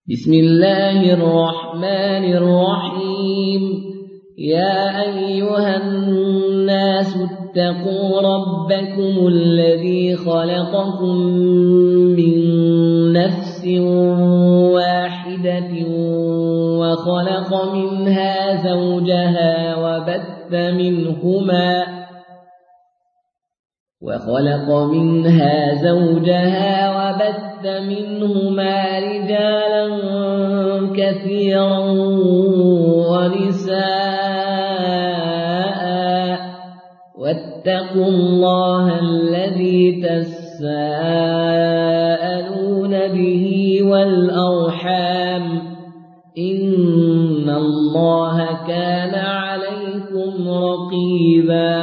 بسم الله الرحمن الرحيم. يا أيها الناس اتقوا ربكم الذي خلقكم من نفس واحدة وخلق منها زوجها وبث منهما رجالا كثيرا ونساء واتقوا الله الذي تساءلون به والأرحام إن الله كان عليكم رقيبا.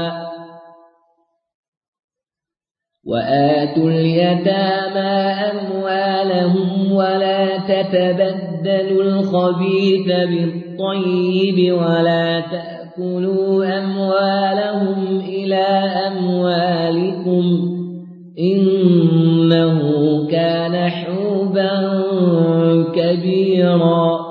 وآتوا اليتامى أموالهم ولا تتبدلوا الخبيث بالطيب ولا تأكلوا أموالهم إلى أموالكم إنه كان حوبا كبيرا.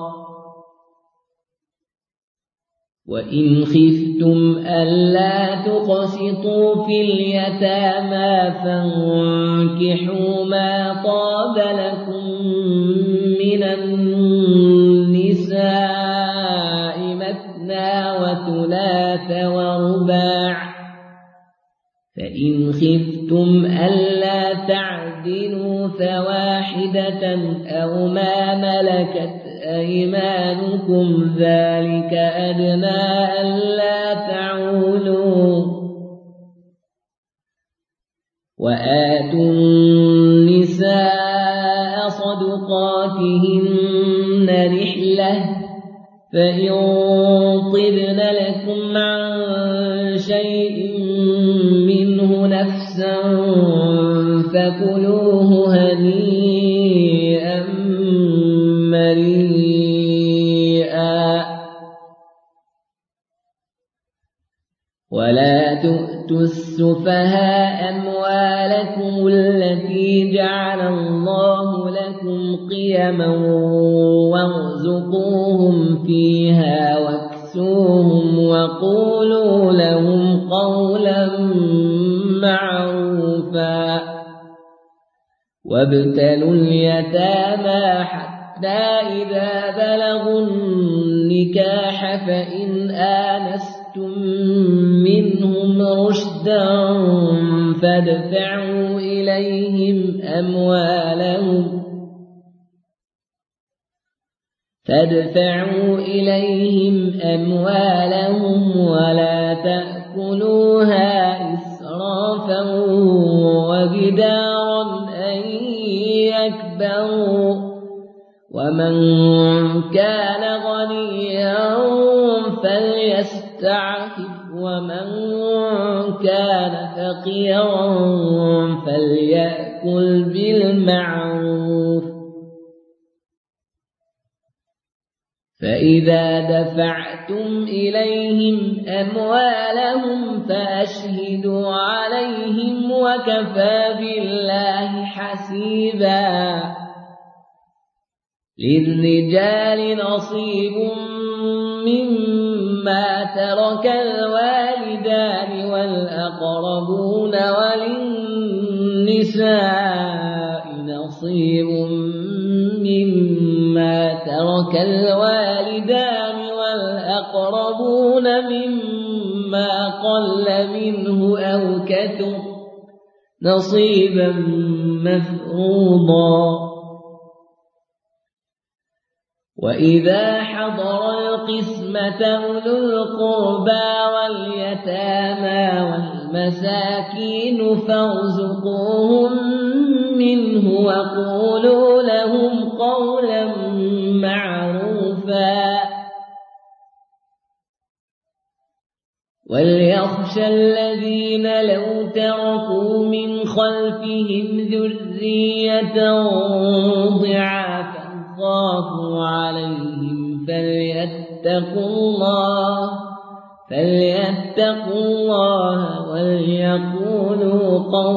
وإن خفتم ألا تقسطوا في اليتامى فانكحوا ما طاب لكم من النساء مثنى وثلاث ورباع، فإن خفتم ألا تعدلوا فواحدة أو ما ملكت أيمانكم ذلك أدنى ألا تعولوا. وآتوا النساء صدقاتهن نحلة، فإن طبن لكم عن شيء منه نفسا فكلوه هنيئا مريئا. ولا تؤتوا السفهاء أموالكم التي جعل الله لكم قيما وارزقوهم فيها واكسوهم وقولوا لهم قولا معروفا. وابتلوا اليتامى حتى إذا بلغوا النكاح فإن آنستم منهم رشدا فادفعوا إليهم أموالهم ولا تأكلوها إسرافا وبدارا أن يكبروا. ومن كان غنيا فليستعفف ومن كان فقيرا فليأكل بالمعروف. فإذا دفعتم إليهم أموالهم فأشهدوا عليهم وكفى بالله حسيبا. للرجال نصيب مما ترك الوالدان والأقربون وللنساء نصيب مما ترك الوالدان والأقربون مما قل منه أو كثر نصيبا مفروضا. وإذا حضر القسمة أولو القربى واليتامى والمساكين فارزقوهم منه وقولوا لهم قولا معروفا. وليخشى الذين لو تركوا من خلفهم ذرية ضعافا خافوا عليهم فليتقوا الله وليقولوا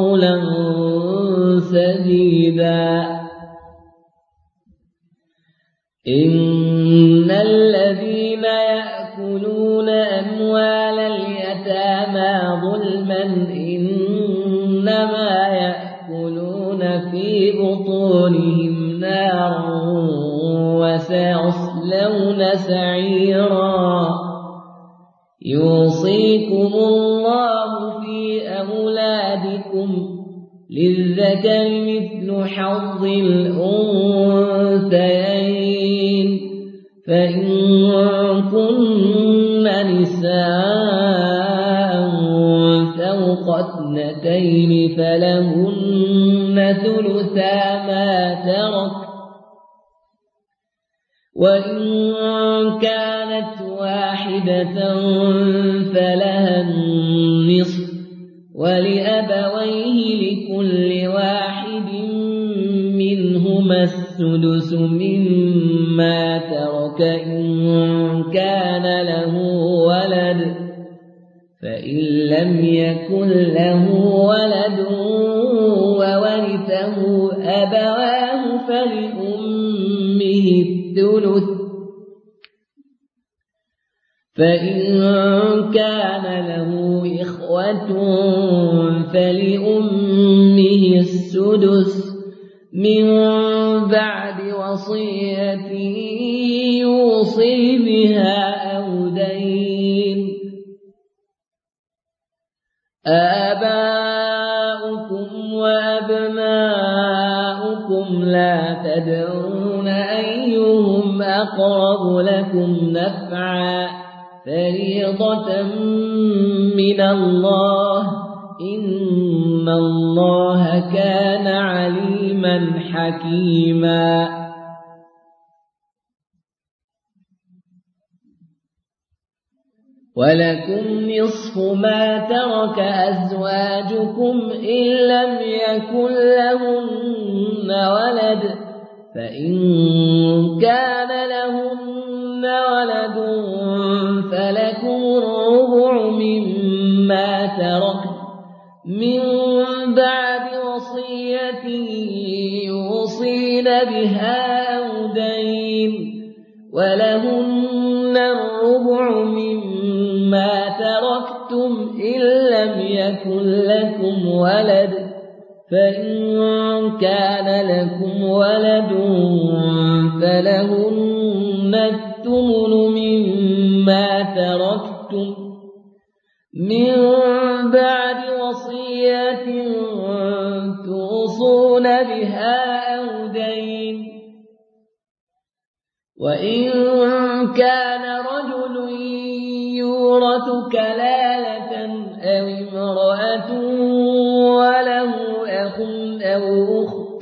قولا سديدا. إن الذين يأكلون أموال اليتامى ظلما إنما يأكلون في بطونهم نارا وسيصلون سعيرا يوصيكم الله في أولادكم للذكر مثل حظ الأنثيين فإن كن نساء فوق 2 فلهن ثلثا ما ترك وإن كانت واحدة فلها النصف ولأبويه لكل واحد منهما السدس مما ترك إن كان له ولد فإن لم يكن له ولد وورثه أبواه فلأمه الثلث فإن كان له إخوة فلأمه السدس من بعد وصية يوصي بها أو دين آباؤكم وأبناؤكم لا تدرون أيهم أقرب لكم نفعا فريضة من الله إن الله كان عليما حكيما ولكم نصف ما ترك أزواجكم إن لم يكن لهن ولد فإن كان لهن ولد فلكم الربع مما ترك من بعد وصية يوصين بها أو دين ولهن الربع مما تركتم إن لم يكن لكم ولد فإن كان لكم ولد فلهن الثمن مما تركتم من بعد وصية توصون بها أو دين وإن كان رجل يورث كلالة أو امرأة وله أخ أو أخت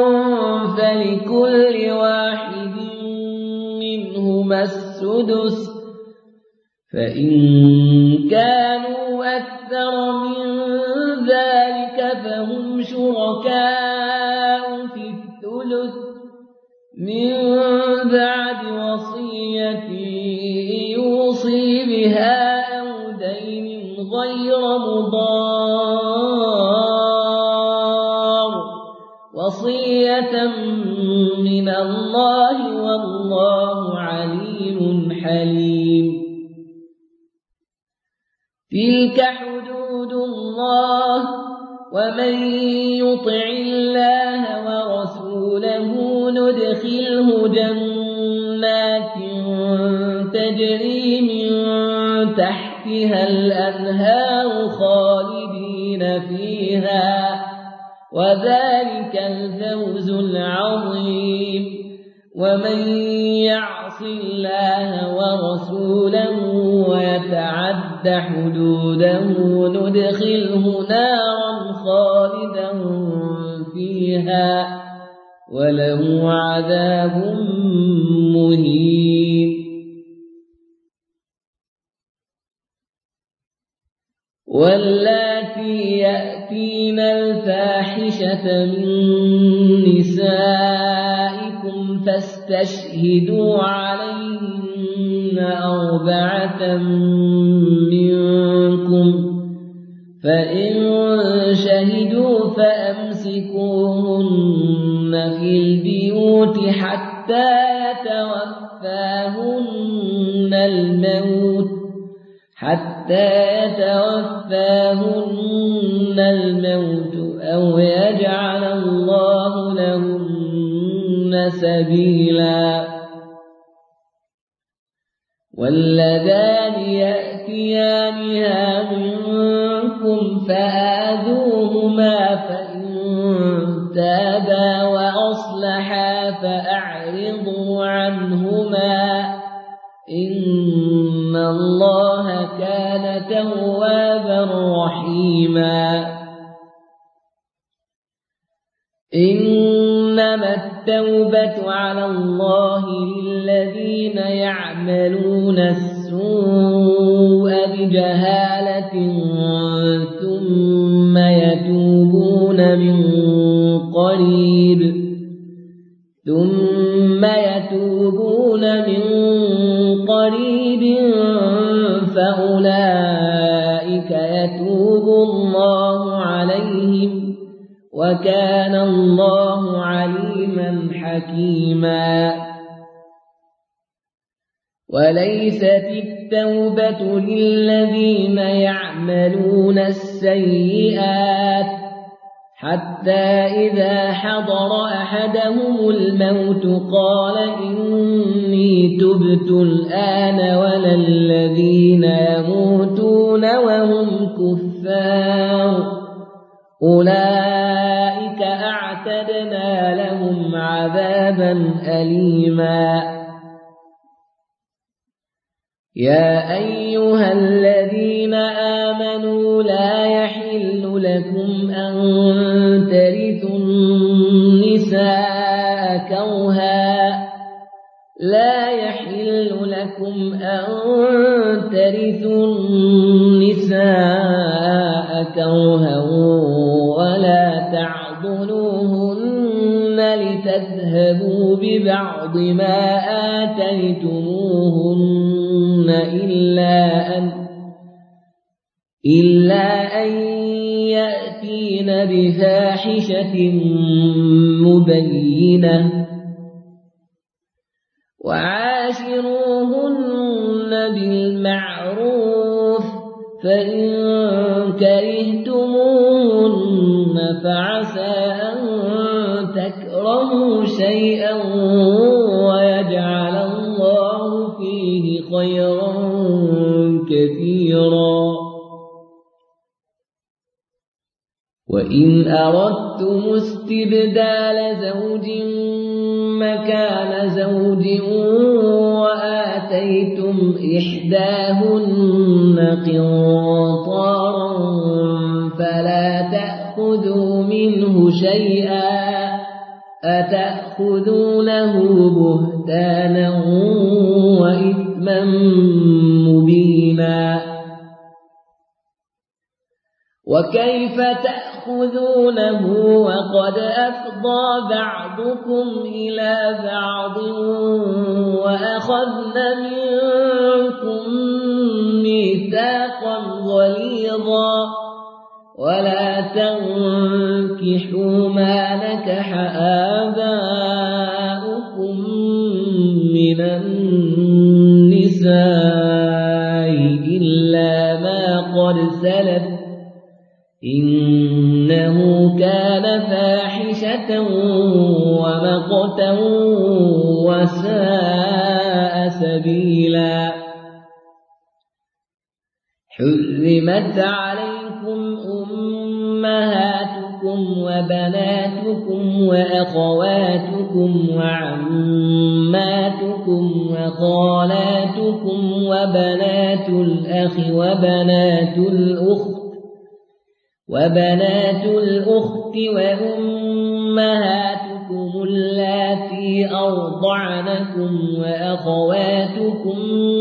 فلكل واحد منهما السدس فإن كانوا أكثر من ذلك فهم شركاء في الثلث من بعد وصية يوصي بها أو دين غير مضار وصية من الله والله عليم حليم تلك حدود الله ومن يطع الله ورسوله ندخله جنات تجري من تحتها الأنهار خالدين فيها وذلك الفوز العظيم ومن يعص الله ورسوله ويتعد حدوده ندخله نارا خالدا فيها وله عذاب مهين واللاتي يأتين الفاحشة من نسائكم فاستشهدوا عليهن 4 منكم فإن شهدوا فأمسكوهن في البيوت البيوت حتى يتوفاهن الموت أو يجعل الله لهن سبيلا. واللذان يأتيانها منكم فآذوهما فإن تابا وأصلحا فأعرضوا عنهما إن الله كان توابا رحيما. إنما التوبة على الله للذين يعملون السوء بجهالة ثم يتوبون من قريب فأولئك يتوب الله عليهم وكان الله عليما حكيما. وليست التوبة للذين يعملون السيئات حتى إذا حضر أحدهم الموت قال إني تبت الآن ولا الذين يموتون وهم كفار أولئك أعتدنا لهم عذابا أليما. يا أيها الذين آمنوا لا يحل لكم أن ترثوا النساء كرها ولا تعضلوهن لتذهبوا ببعض ما آتيتموهن إلا أن يأتين بفاحشة مبينة وعاشروهن بالمعروف فإن كرهتموهن فعسى أن تكرهوا شيئا ويجعل الله فيه خيرا كثيرا. وإن أردتم استبدال زوج مكان زوج وآتيتم إحداهن قنطارا فلا تأخذوا منه شيئا أتأخذونه بهتانا وإثما مبينا. وكيف تأخذونه وقد أفضى بعضكم إلى بعض وأخذن منكم ميثاقا غليظا ولا تنكحوا ما نكح آباؤكم من النساء إلا ما قد سلف إنه كان فاحشة ومقتا وساء سبيلا. حرمت عليكم أمهاتكم وبناتكم وأخواتكم وعماتكم وخالاتكم وبنات الأخ وبنات الأخت وأمهاتكم اللاتي أرضعنكم وأخواتكم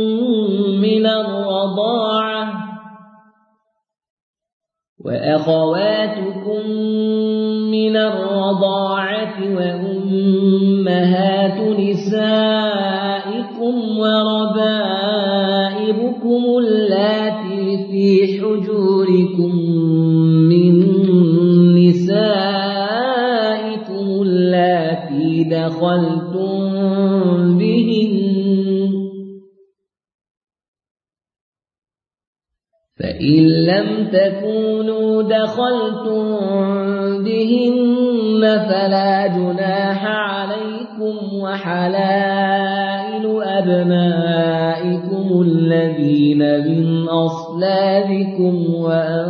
من الرضاعة وأمهات نسائكم وربائبكم اللاتي في حجوركم من نسائكم اللاتي دخلتم فإن لم تكونوا دخلتم بهن فلا جناح عليكم وحلائل أبنائكم الذين من أصلابكم وأن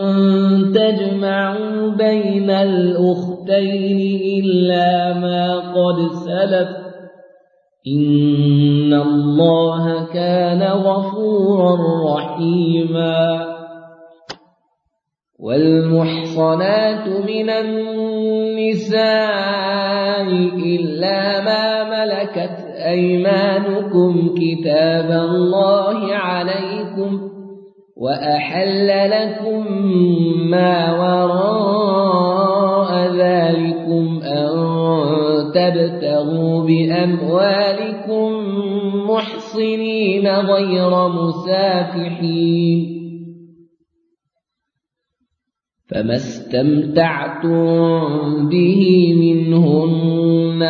تجمعوا بين الأختين إلا ما قد سلف إن الله كان غفورا رحيما والمحصنات من النساء إلا ما ملكت أيمانكم كتاب الله عليكم وأحل لكم ما وراء ذلكم أن تبتغوا بأموالكم محصنين غير مسافحين فما استمتعتم به منهن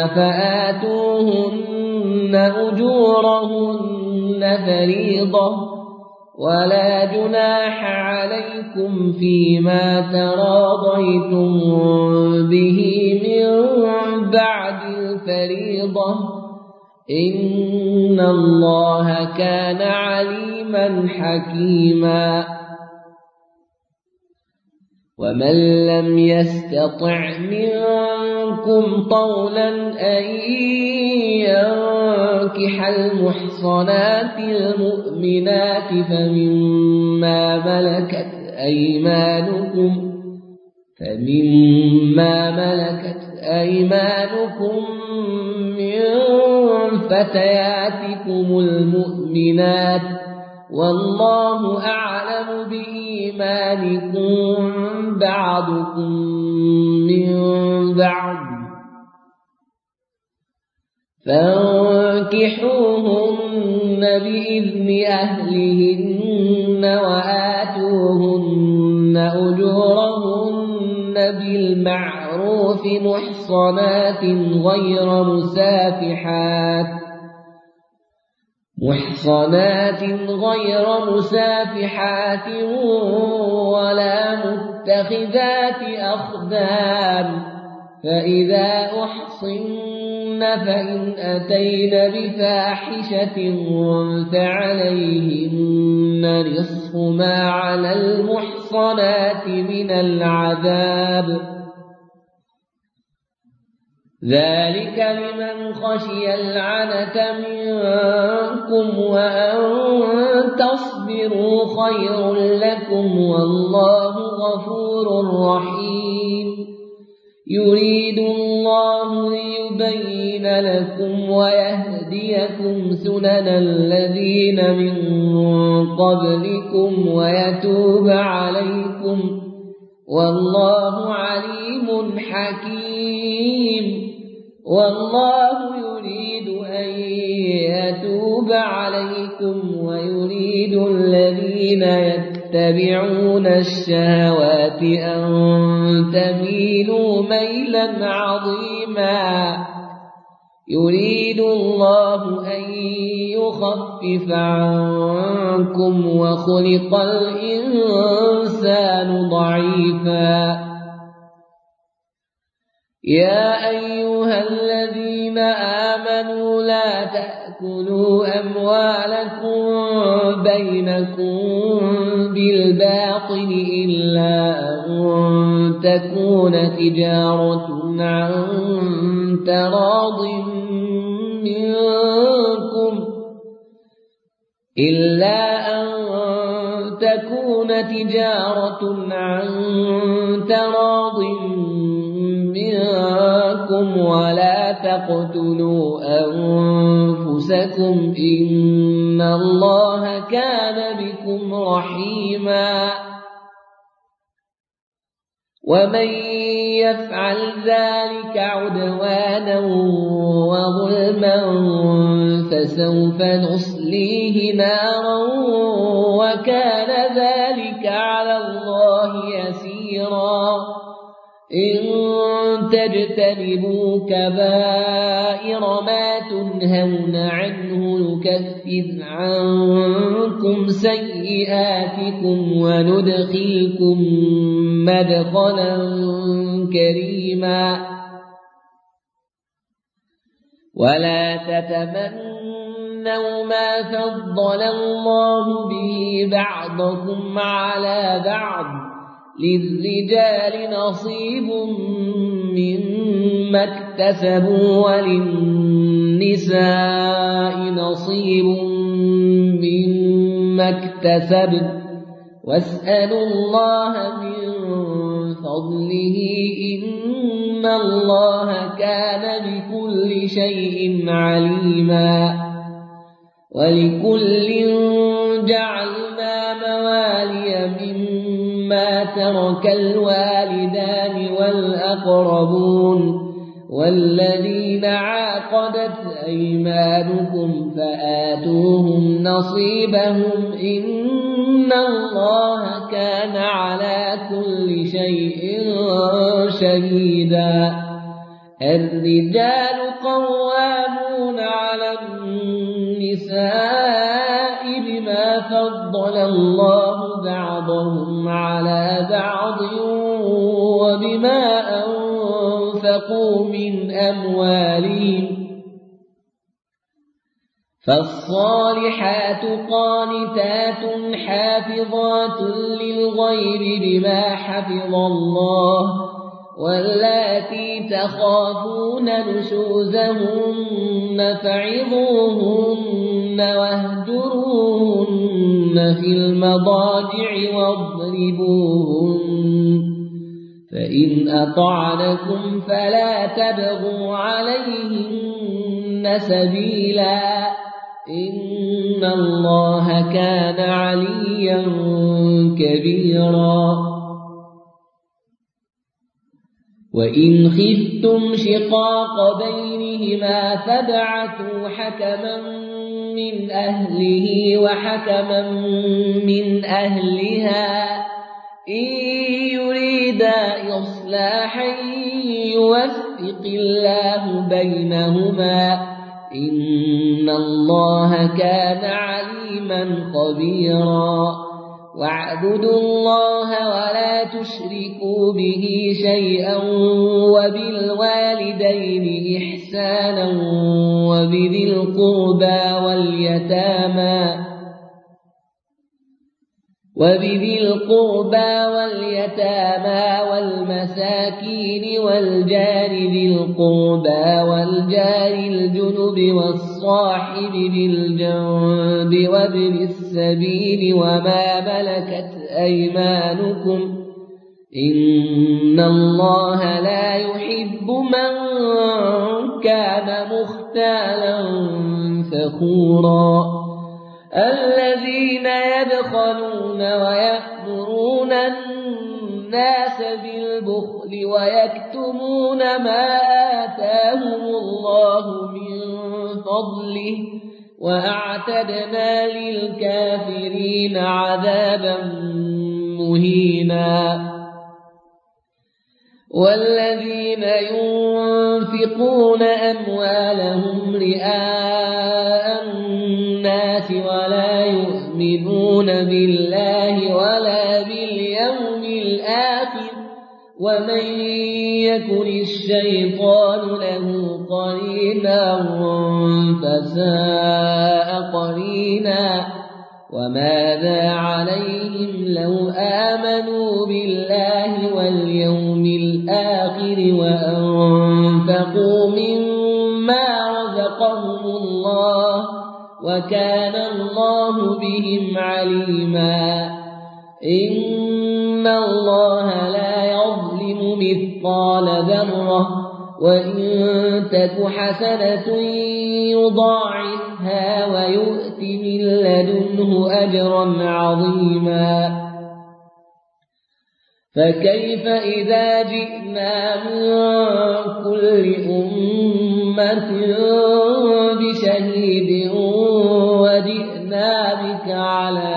فآتوهن أجورهن فريضة ولا جناح عليكم فيما تراضيتم به من بعد الفريضة إن الله كان عليما حكيما ومن لم يستطع منكم طولا أن ينكح المحصنات المؤمنات فمما ملكت أيمانكم من فتياتكم المؤمنات والله أعلم بإيمانكم بعضكم من بعض فانكحوهن بإذن أهلهن وآتوهن أجورهن بالمعروف محصنات غير مسافحات ولا متخذات أخدان فإذا أحصن فإن أتين بفاحشة فعليهن نصف ما على المحصنات من العذاب ذلك لمن خشي العنة منكم وأن تصبروا خير لكم والله غفور رحيم يريد الله ليبين لكم ويهديكم سنن الذين من قبلكم ويتوب عليكم والله عليم حكيم والله يريد أن يتوب عليكم ويريد الذين يتبعون الشهوات أن تميلوا ميلا عظيما يريد الله أن يخفف عنكم وخلق الإنسان ضعيفا يا أيها الذين آمنوا لا تأكلوا أموالكم بينكم بالباطل إلا أن تكون تجارة عن تراض منكم ولا تقتلوا أنفسكم إن الله كان بكم رحيما ومن يفعل ذلك عدوانا وظلما فسوف نصليه نارا وكان ذلك على الله يسيرا إن تجتنبوا كبائر ما تنهون عنه نكفر عنكم سيئاتكم وندخلكم مدخلا كريما ولا تتمنوا ما فضل الله به بعضكم على بعض للرجال نصيب مما اكتسبوا وللنساء نصيب مما اكتسبن واسألوا الله من فضله إن الله كان بكل شيء عليما ولكل جعلنا موالي مما ترك الوالدان والأقربون والذين عاقدت أيمانكم فآتوهم نصيبهم إن الله كان على كل شيء شهيدا الرجال قوامون على النساء بما فضل الله بعضهم على بعض وبما أنفقوا من أموالهم فالصالحات قانتات حافظات للغيب بما حفظ الله واللاتي تخافون نشوزهن فعظوهن واهجروهن في المضاجع واضربوهن فإن أطعنكم فلا تبغوا عليهن سبيلا إن الله كان عليا كبيرا وإن خفتم شقاق بينهما فابعثوا حكما من أهله وحكما من أهلها إن يريدا إصلاحا يوفق الله بينهما إن الله كان عليما خبيرا واعبدوا الله ولا تشركوا به شيئا وبالوالدين إحسانا وبذي القربى واليتامى والمساكين والجار ذي القربى والجار الجنب والصاحب بالجنب وابن السبيل وما ملكت أيمانكم إن الله لا يحب من كان مختالا فخورا الذين يبخلون ويأمرون الناس بالبخل ويكتمون ما آتاهم الله من فضله وأعتدنا للكافرين عذابا مهينا والذين ينفقون أموالهم رئاء الناس ولا يؤمنون بالله ولا باليوم الآخر ومن يكن الشيطان له قرينا فساء قرينا وماذا عليهم لو آمنوا بالله واليوم الآخر وأنفقوا مما رزقهم الله وكان الله بهم عليما إن الله لا يظلم مثقال ذرة وإن تك حسنة يضاعفها ويؤت من لدنه أجرا عظيما فكيف إذا جئنا من كل أمة بشهيد وجئنا بك على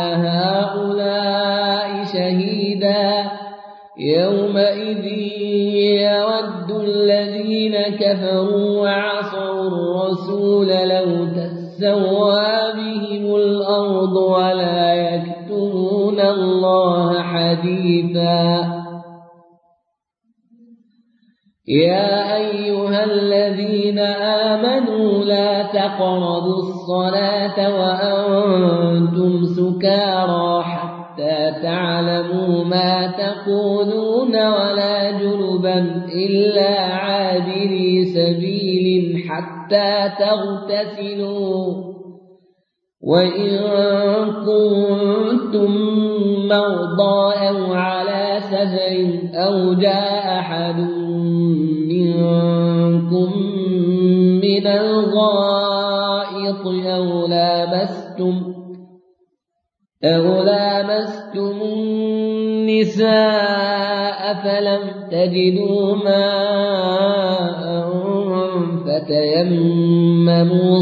هؤلاء شهيدا يومئذ يود كفروا وعصوا الرسول لو تسوى بهم الأرض ولا يكتمون الله حديثا. يا أيها الذين آمنوا لا تقربوا الصلاة وأنتم سكارى حتى تعلموا ما تقولون ولا جنبا إلا عابري سبيل حتى تغتسلوا، وإن كنتم مرضى أو على سفر أو جاء أحد منكم من الغائط أو لامستم النساء فلم تجدوا ماء فتيمموا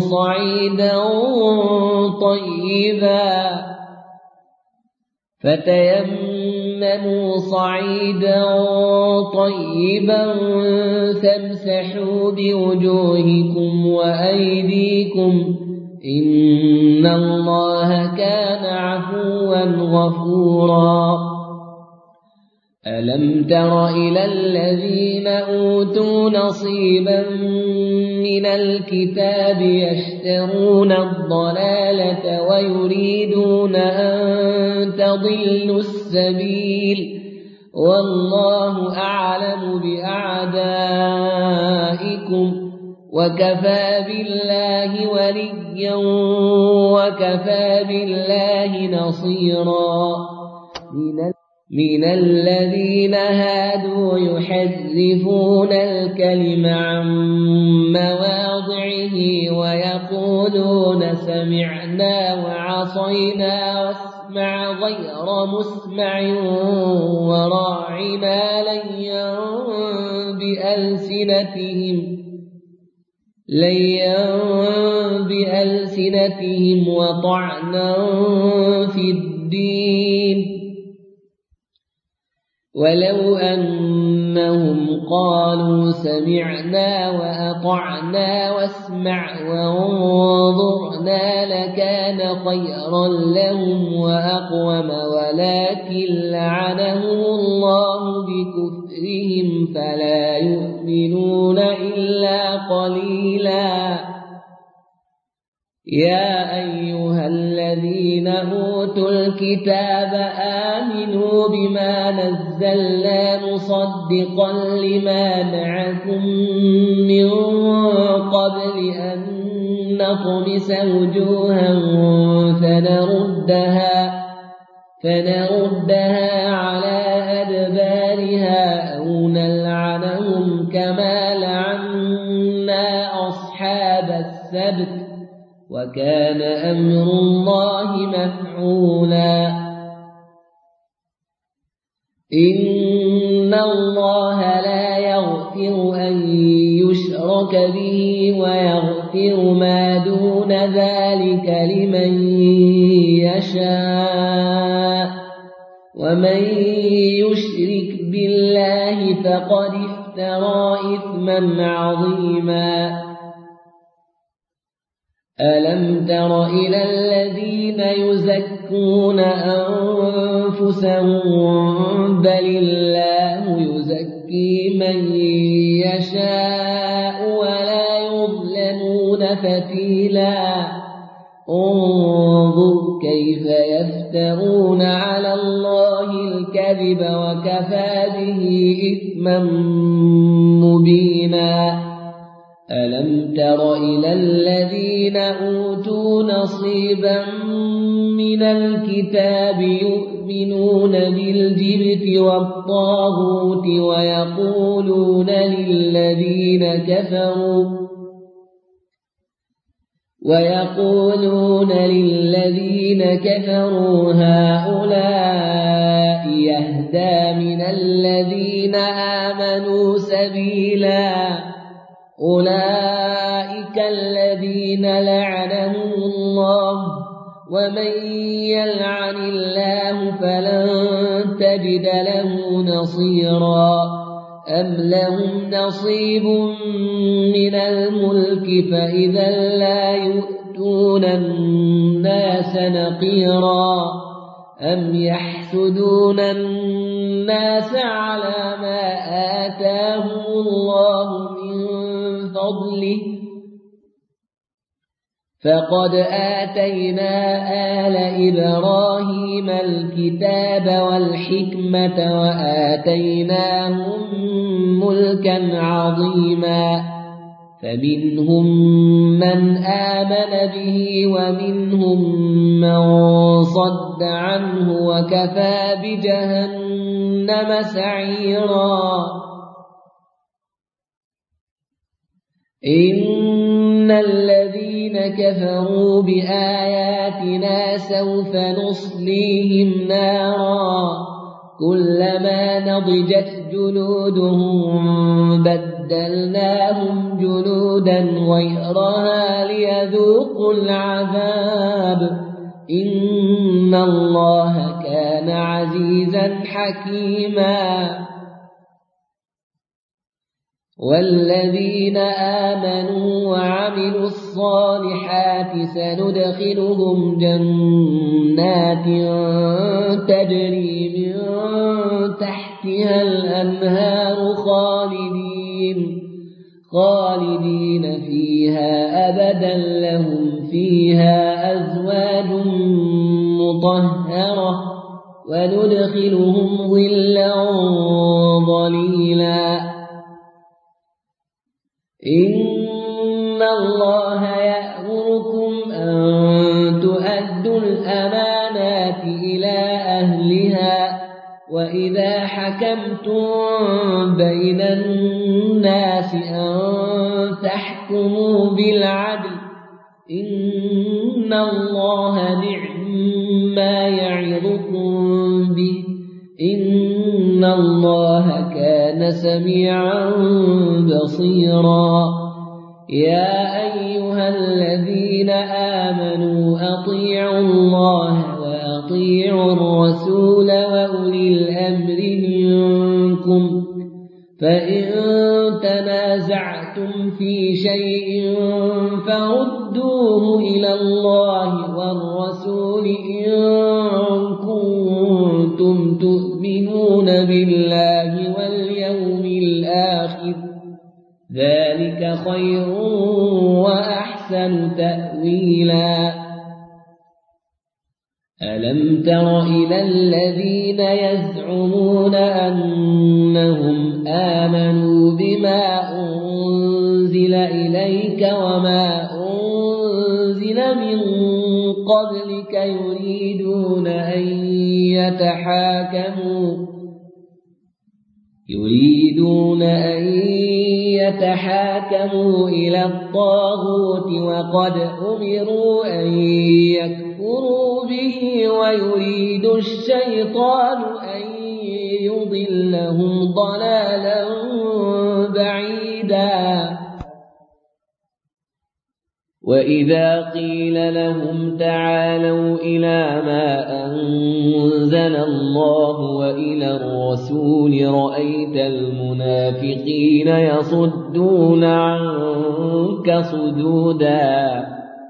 صعيدا طيبا فامسحوا بوجوهكم وأيديكم إن الله كان عفوا غفورا. ألم تر إلى الذين أوتوا نصيبا من الكتاب يشترون الضلالة ويريدون أن تضلوا السبيل والله أعلم بأعدائكم وكفى بالله وليا وكفى بالله نصيرا. من الذين هادوا يحرفون الكلم عن مواضعه ويقولون سمعنا وعصينا واسمع غير مسمع وراعنا ليا بألسنتهم وطعنا في الدين، ولو أنهم قالوا سمعنا وأطعنا واسمع وانظرنا لكان خيرا لهم وأقوم، ولكن لعنهم الله بكفرهم فلا يؤمنون إلا قليلا. يا أيها الذين أوتوا الكتاب آمنوا بما نزلنا مصدقا لما معكم من قبل أن نطمس وجوها فنردها على أدبارها أو نلعنهم كما لعنا أصحاب السبت وكان أمر الله مفعولا. إن الله لا يغفر أن يشرك به ويغفر ما دون ذلك لمن يشاء، ومن يشرك بالله فقد افترى إثما عظيما. ألم تر إلى الذين يزكون أنفسهم بل الله يزكي من يشاء ولا يظلمون فتيلا. انظر كيف يفترون على الله الكذب وكفى به إثما مبينا. ألم تر إلى الذين أوتوا نصيبا من الكتاب يؤمنون بالجبت والطاغوت ويقولون للذين كفروا هؤلاء يهدى من الذين آمنوا سبيلا. أولئك الذين لعنهم الله ومن يلعن الله فلن تجد له نصيرا. أم لهم نصيب من الملك فإذا لا يؤتون الناس نقيرا أم يحسدون الناس على ما آتاهم الله من فضله فقد آتينا آل إبراهيم الكتاب والحكمة وآتيناهم ملكا عظيما فمنهم من آمن به ومنهم من صد عنه وكفى بجهنم سعيرا إن الذين كفروا بآياتنا سوف نصليهم نارا كلما نضجت جلودهم بدلناهم جلودا غيرها ليذوقوا العذاب إن الله كان عزيزا حكيما والذين آمنوا وعملوا الصالحات سندخلهم جنات تجري من تحتها الأنهار خالدين فيها أبدا لهم فيها أزواج مطهرة وندخلهم ظلا ظليلا إن الله يأمركم أن تؤدوا الأمانات إلى أهلها وإذا حكمتم بين الناس أن تحكموا بالعدل إن الله نعما يعظكم به إن الله كان سميعا بصيرا يا أيها الذين آمنوا أطيعوا الله وأطيعوا الرسول وأولي الأمر منكم فإن تنازعتم في شيء فردوه إلى الله والرسول إن كنتم تؤمنون بالله واليوم الآخر ذلك خير وأحسن تأويلا ألم تر إلى الذين يزعمون أنهم آمنوا بما أنزل إليك وما أنزل من قبلك يريدون أن يتحاكموا إلى الطاغوت وقد أمروا أن يكفروا به ويريد الشيطان أن يضلهم ضلالا بعيدا وإذا قيل لهم تعالوا إلى ما أنزل الله وإلى الرسول رأيت المنافقين يصدون عنك صدودا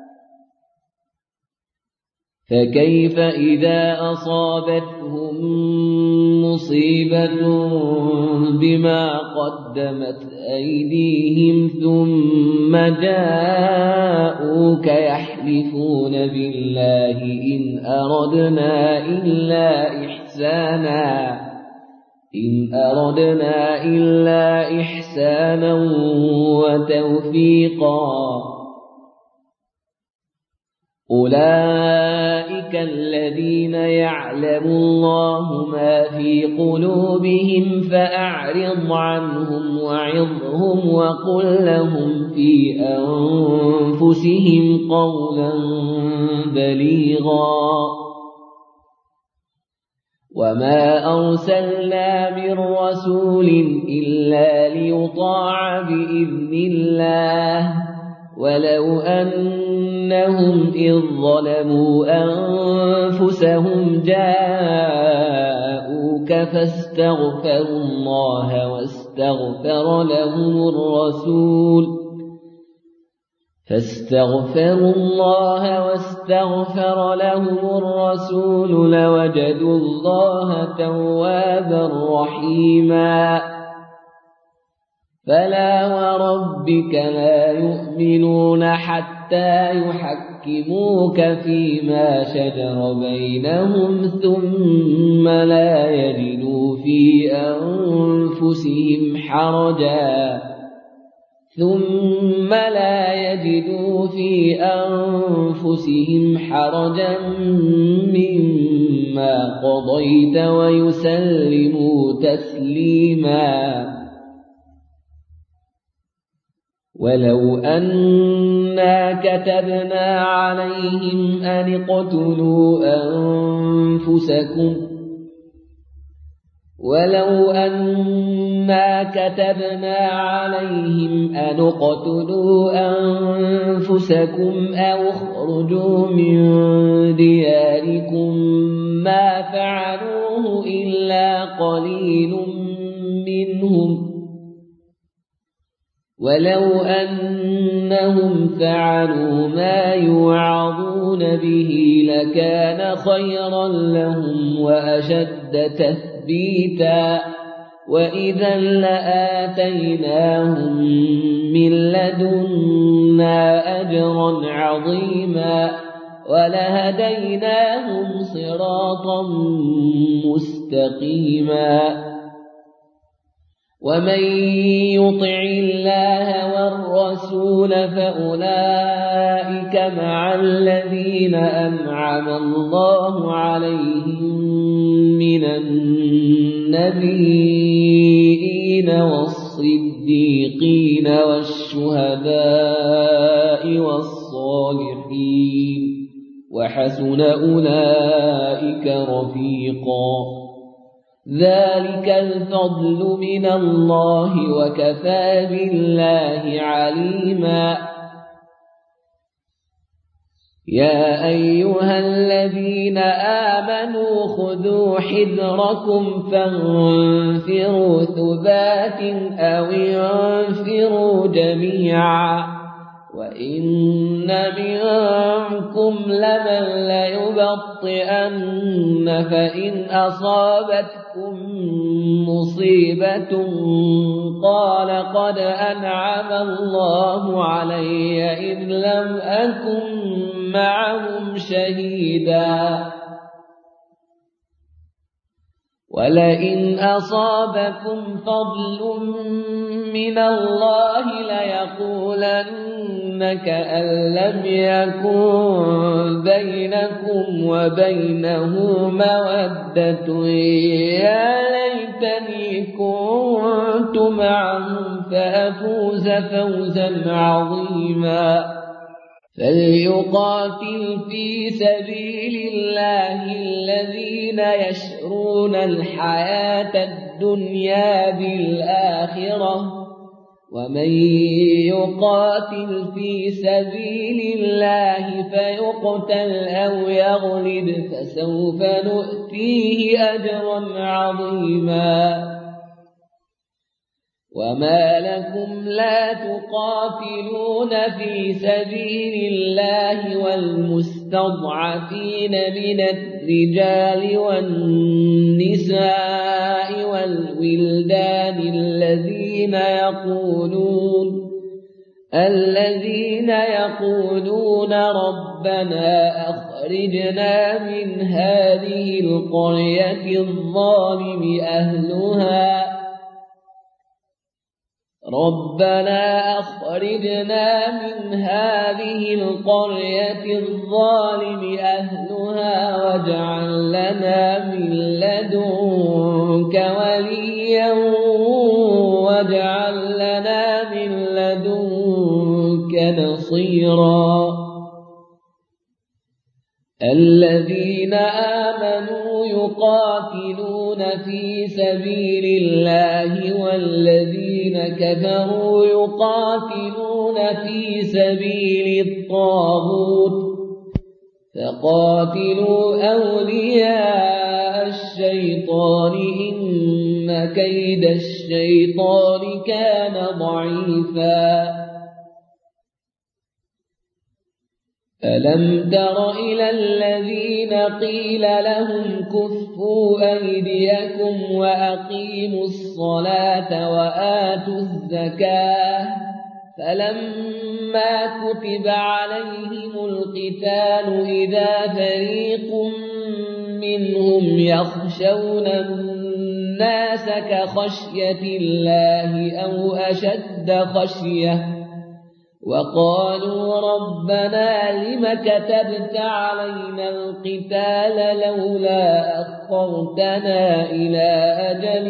فكيف إذا أصابتهم مصيبة بما قدمت أيديهم ثم جاءوك يحلفون بالله إن أردنا إلا إحسانا وتوفيقا أولئك الذين يعلم الله ما في قلوبهم فأعرض عنهم وعظهم وقل لهم في أنفسهم قولا بليغا وما أرسلنا من رسول إلا ليطاع بإذن الله ولو أنهم إذ ظلموا أنفسهم جاءوك فاستغفروا الله فاستغفروا الله واستغفر لهم الرسول لوجدوا الله توابا رحيما فلا وربك لا يؤمنون حتى يحكموك فيما شجر بينهم ثم لا يجدوا في أنفسهم حرجا مما قضيت ويسلموا تسليما ولو أنا كتبنا عليهم أن اقتلوا أنفسكم أو اخرجوا من دياركم ما فعلوه إلا قليل منهم ولو أنهم فعلوا ما يوعظون به لكان خيرا لهم وأشد تثبيتا وإذا لآتيناهم من لدنا أجرا عظيما ولهديناهم صراطا مستقيما ومن يطع الله والرسول فأولئك مع الذين أنعم الله عليهم من النبيين والصديقين والشهداء والصالحين وحسن أولئك رفيقا ذلك الفضل من الله وكفى بالله عليما يا أيها الذين آمنوا خذوا حذركم فانفروا ثبات أو انفروا جميعا وإن منكم لمن ليبطئن فإن أصابتكم مصيبة قال قد أنعم الله علي إذ لم أكن معهم شهيدا ولئن أصابكم فضل من الله ليقولن كأن لم يكن بينكم وبينه مودة يا ليتني كنت معهم فأفوز فوزا عظيما فليقاتل في سبيل الله الذين يشرون الحياة الدنيا بالآخرة ومن يقاتل في سبيل الله فيقتل أو يغلب فسوف نؤتيه أجرا عظيما وما لكم لا تقاتلون في سبيل الله والمستضعفين من الرجال والنساء والولدان الذين يقولون ربنا أخرجنا من هذه القرية الظالم أهلها واجعل لنا من لدنك وليا واجعل لنا من لدنك نصيرا الذين آمنوا يقاتلون في سبيل الله والذين كفروا يقاتلون في سبيل الطاغوت فقاتلوا أولياء الشيطان إن إن كيد الشيطان كان ضعيفا ألم تر إلى الذين قيل لهم كفوا أيديكم وأقيموا الصلاة وآتوا الزكاة فلما كتب عليهم القتال إذا فريق منهم يخشون الناس كخشية الله أو أشد خشية وقالوا ربنا لم كتبت علينا القتال لولا أخرتنا إلى أجل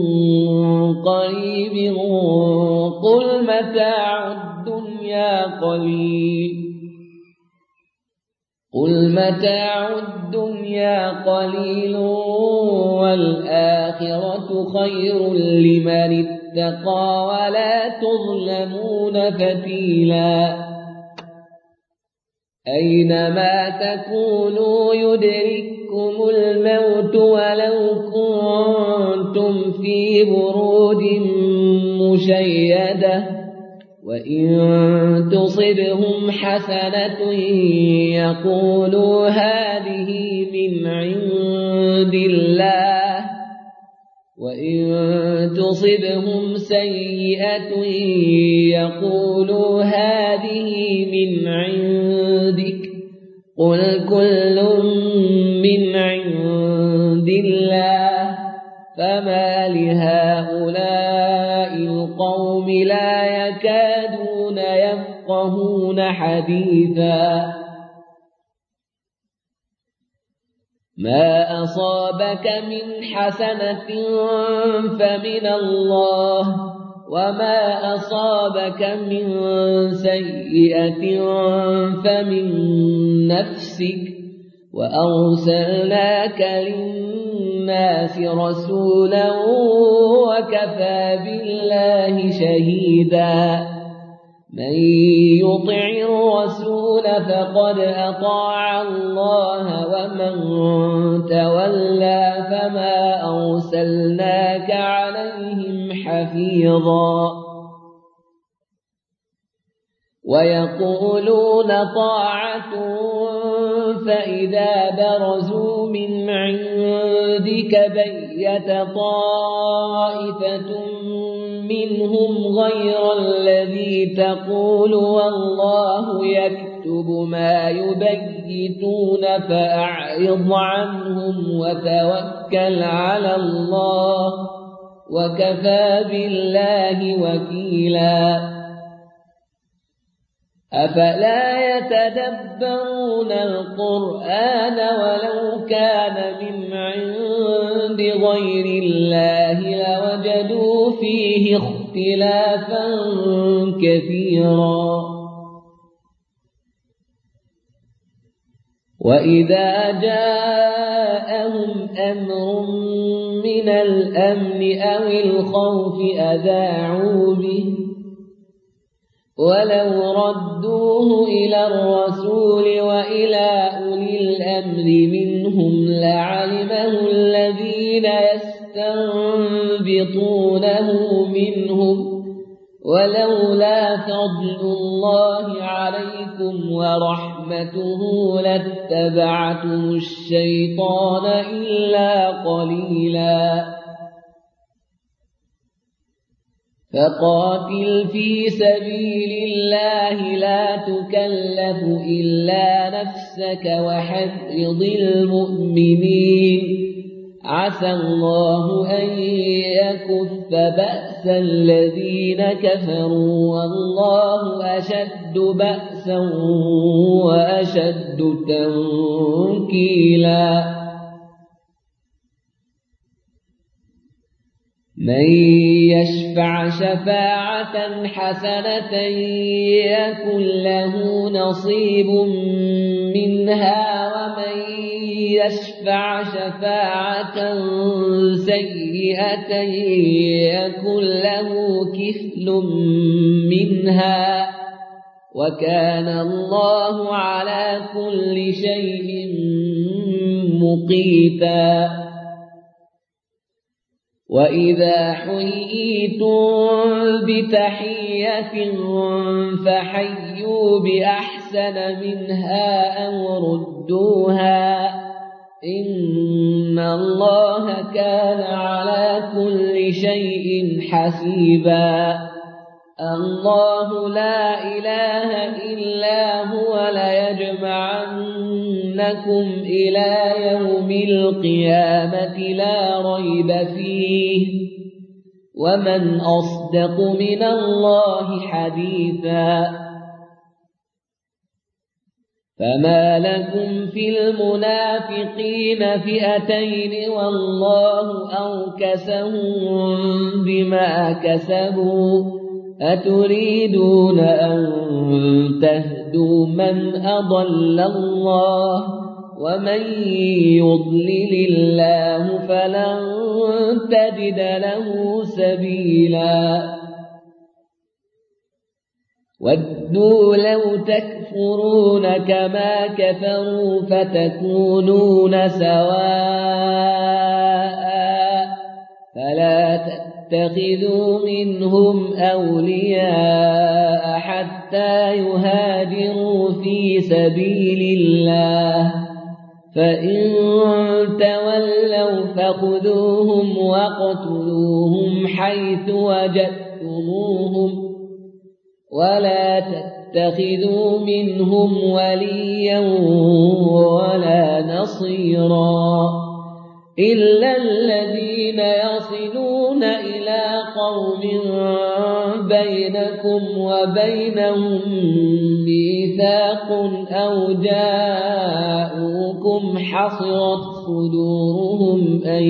قريب قل متاع الدنيا قليل والآخرة خير لمن اتقى ولا تظلمون فتيلا أينما تكونوا يدرككم الموت ولو كنتم في بروج مشيدة وإن تصبهم حسنة يقولوا هذه من عند الله وإن تصبهم سيئة يقولوا هذه من عندك قل كل من عند الله فما لهؤلاء القوم لا يكادون يفقهون حديثا ما أصابك من حسنة فمن الله وما أصابك من سيئة فمن نفسك وأرسلناك للناس رسولا وكفى بالله شهيدا من يطع الرسول فقد أطاع الله ومن تولى فما أرسلناك عليهم حفيظا ويقولون طاعة فإذا برزوا من عندك بيت طائفة منهم غير الذي تقول والله يكتب ما يبيتون فأعرض عنهم وتوكل على الله وكفى بالله وكيلا أفلا يتدبرون القرآن ولو كان من عند غير الله لوجدوا فيه اختلافا كثيرا وإذا جاءهم أمر من الأمن أو الخوف أذاعوا به ولو ردوه إلى الرسول وإلى أولي الأمر منهم لعلمه الذين يستنبطونه منهم ولولا فضل الله عليكم ورحمته لاتبعتم الشيطان إلا قليلا فقاتل في سبيل الله لا تكلف إلا نفسك وحرض المؤمنين عسى الله أن يكف بأس الذين كفروا والله أشد بأسا وأشد تنكيلا من يشفع شفاعة حسنة يكن له نصيب منها ومن يشفع شفاعة سيئة يكن له كفل منها وكان الله على كل شيء مقيتا وإذا حييتم بتحية فحيوا بأحسن منها أو ردوها إن الله كان على كل شيء حسيبا الله لا إله إلا هو ليجمعنكم إلى يوم القيامة لا ريب فيه ومن أصدق من الله حديثا فما لكم في المنافقين فئتين والله أركسهم بما كسبوا أتريدون أن تهدوا من أضل الله ومن يضلل الله فلن تجد له سبيلا ودوا لو تكفرون كما كفروا فتكونون سواء فلا تتخذوا منهم أولياء حتى يهاجروا في سبيل الله فإن تولوا فخذوهم واقتلوهم حيث وجدتموهم ولا تتخذوا منهم وليا ولا نصيرا إلا الذين يصلون إلى قوم بينكم وبينهم ميثاق أو جاءوكم حصرت صدورهم أن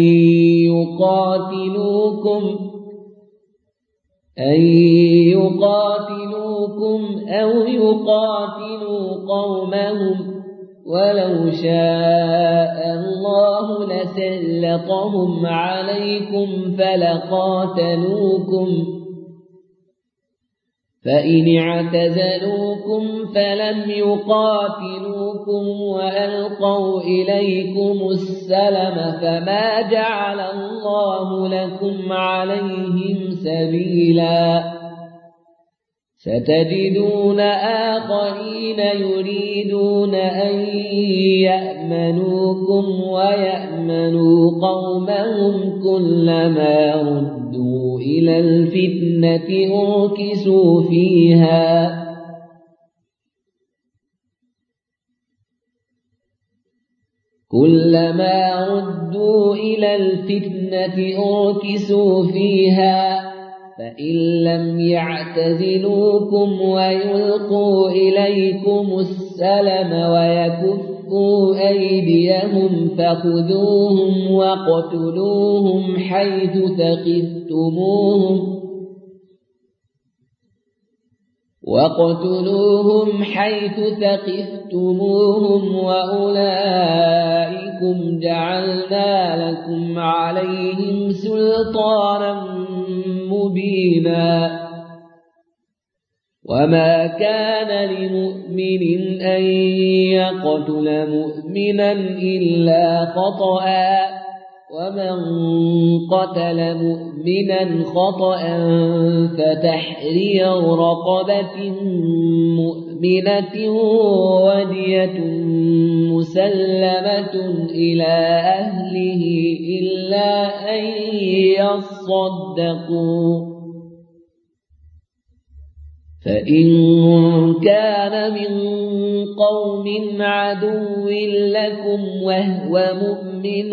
يقاتلوكم أو يقاتلوا قومهم ولو شاء الله لسلطهم عليكم فلقاتلوكم فإن اعتزلوكم فلم يقاتلوكم وألقوا إليكم السلم فما جعل الله لكم عليهم سبيلا ستجدون آخرين يريدون أن يأمنوكم ويأمنوا قومهم كلما ردوا إلى الفتنة أركسوا فيها فإن لم يعتزلوكم ويلقوا إليكم السلم ويكفوا أيديهم فخذوهم واقتلوهم حيث ثقفتموهم وأولئكم جعلنا لكم عليهم سلطانا مبينا وما كان لمؤمن أن يقتل مؤمنا إلا خطأ ومن قتل مؤمنا خطأ فتحرير رقبة مؤمنة ودية مسلمة إلى أهله إلا أن يصدقوا فإن كان من قوم عدو لكم وهو مؤمن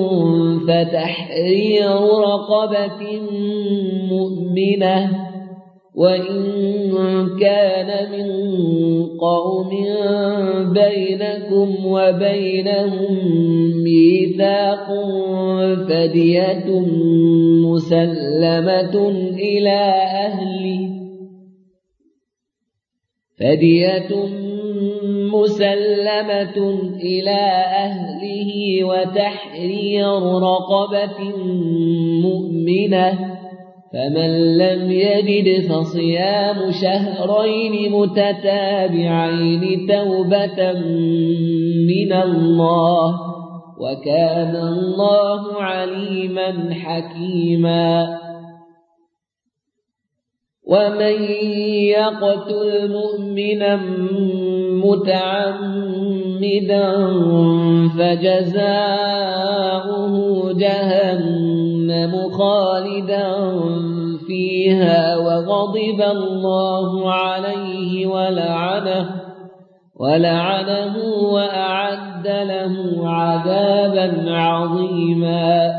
فتحرير رقبة مؤمنة وإن كان من قوم بينكم وبينهم ميثاق فدية مسلمة إلى أهله وتحرير رقبة مؤمنة فمن لم يجد فصيام شهرين متتابعين توبة من الله وكان الله عليما حكيما ومن يقتل مؤمنا متعمدا فجزاؤه جهنم خالدا فيها وغضب الله عليه ولعنه وأعد له عذابا عظيما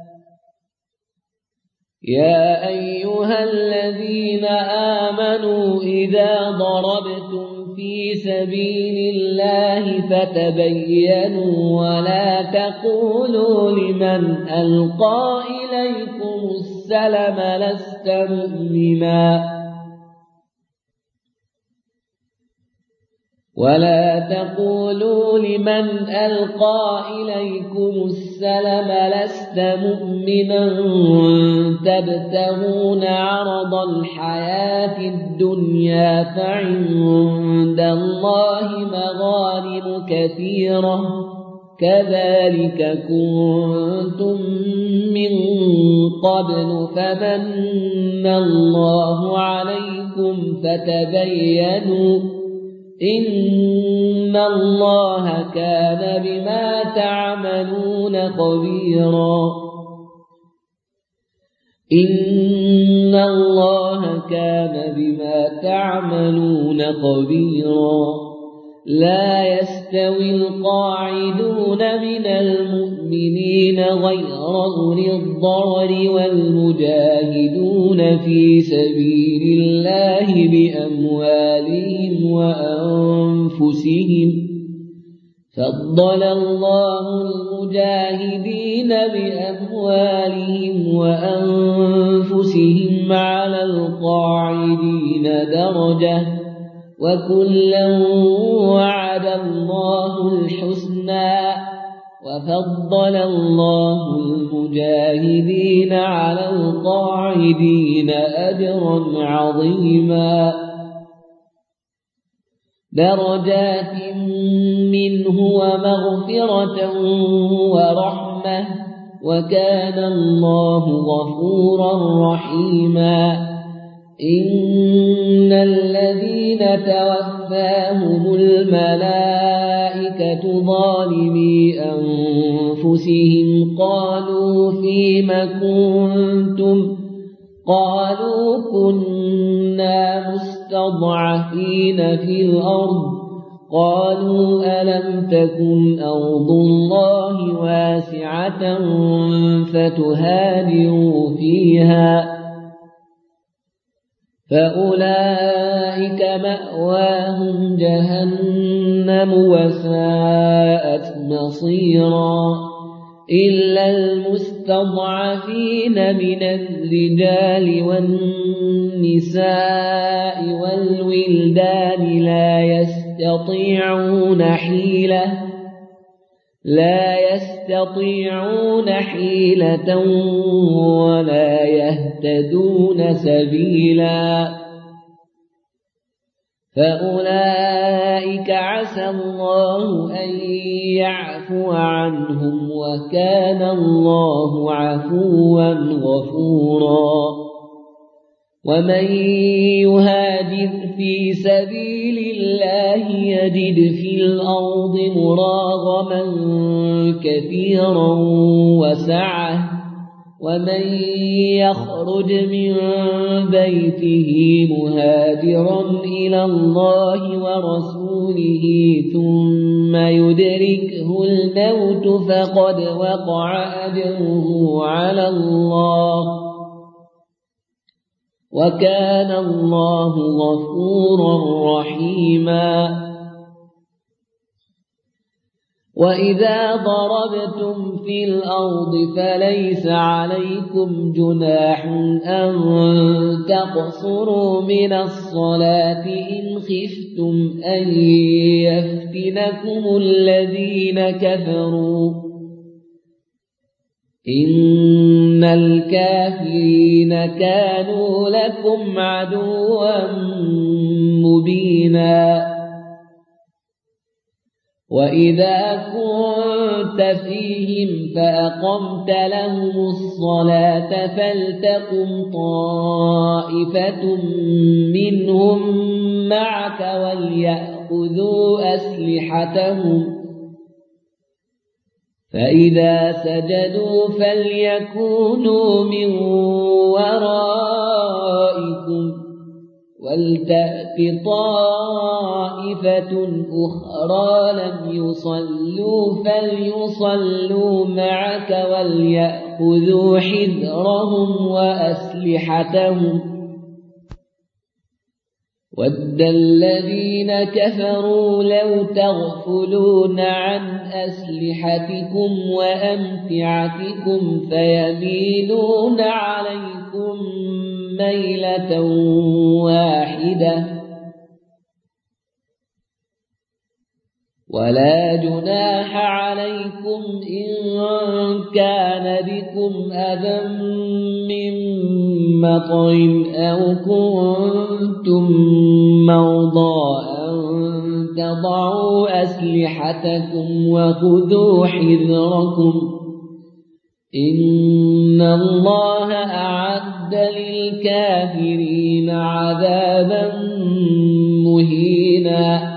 يا أيها الذين آمنوا إذا ضربتم في سبيل الله فتبينوا ولا تقولوا لمن ألقى إليكم السلم لست مؤمنا تبتغون عرض الحياة الدنيا فعند الله مغانم كثيرة كذلك كنتم من قبل فمن الله عليكم فتبينوا إن الله كان بما تعملون خبيرا لا يستوي القاعدون من المؤمنين غير أولي الضرر والمجاهدون في سبيل الله بأموالهم وأنفسهم فضل الله المجاهدين بأموالهم وأنفسهم على القاعدين درجة وكلا وعد الله الحسنى وفضل الله المجاهدين على القاعدين أجرا عظيما درجات منه ومغفرة ورحمة وكان الله غفورا رحيما إن الذين توفاهم الملائكة ظالمي أنفسهم قالوا فيم كنتم قالوا كنا مستضعفين في الأرض قالوا ألم تكن أرض الله واسعة فتهاجروا فيها فأولئك مأواهم جهنم وساءت مصيرا إلا المستضعفين من الرجال والنساء والولدان لا يستطيعون حيلة ولا يهتدون سبيلا فأولئك عسى الله أن يعفو عنهم وكان الله عفوا غفورا ومن يهاجر في سبيل الله يجد في الأرض مراغما كثيرا وسعة ومن يخرج من بيته مهاجرا إلى الله ورسوله ثم يدركه الموت فقد وقع أجره على الله وكان الله غفورا رحيما وإذا ضربتم في الأرض فليس عليكم جناح أن تقصروا من الصلاة إن خفتم أن يفتنكم الذين كفروا إن الكافرين كانوا لكم عدوا مبينا وإذا كنت فيهم فأقمت لهم الصلاة فلتقم طائفة منهم معك وليأخذوا أسلحتهم فإذا سجدوا فليكونوا من ورائكم ولتأت طائفة أخرى لم يصلوا فليصلوا معك وليأخذوا حذرهم وأسلحتهم ود الذين كفروا لو تغفلون عن أسلحتكم وأمتعتكم فيميلون عليكم ميلة واحدة ولا جناح عليكم إن كان بكم أذى من مطر أو كنتم مرضى أن تضعوا أسلحتكم وخذوا حذركم إن الله أعد للكافرين عذابا مهينا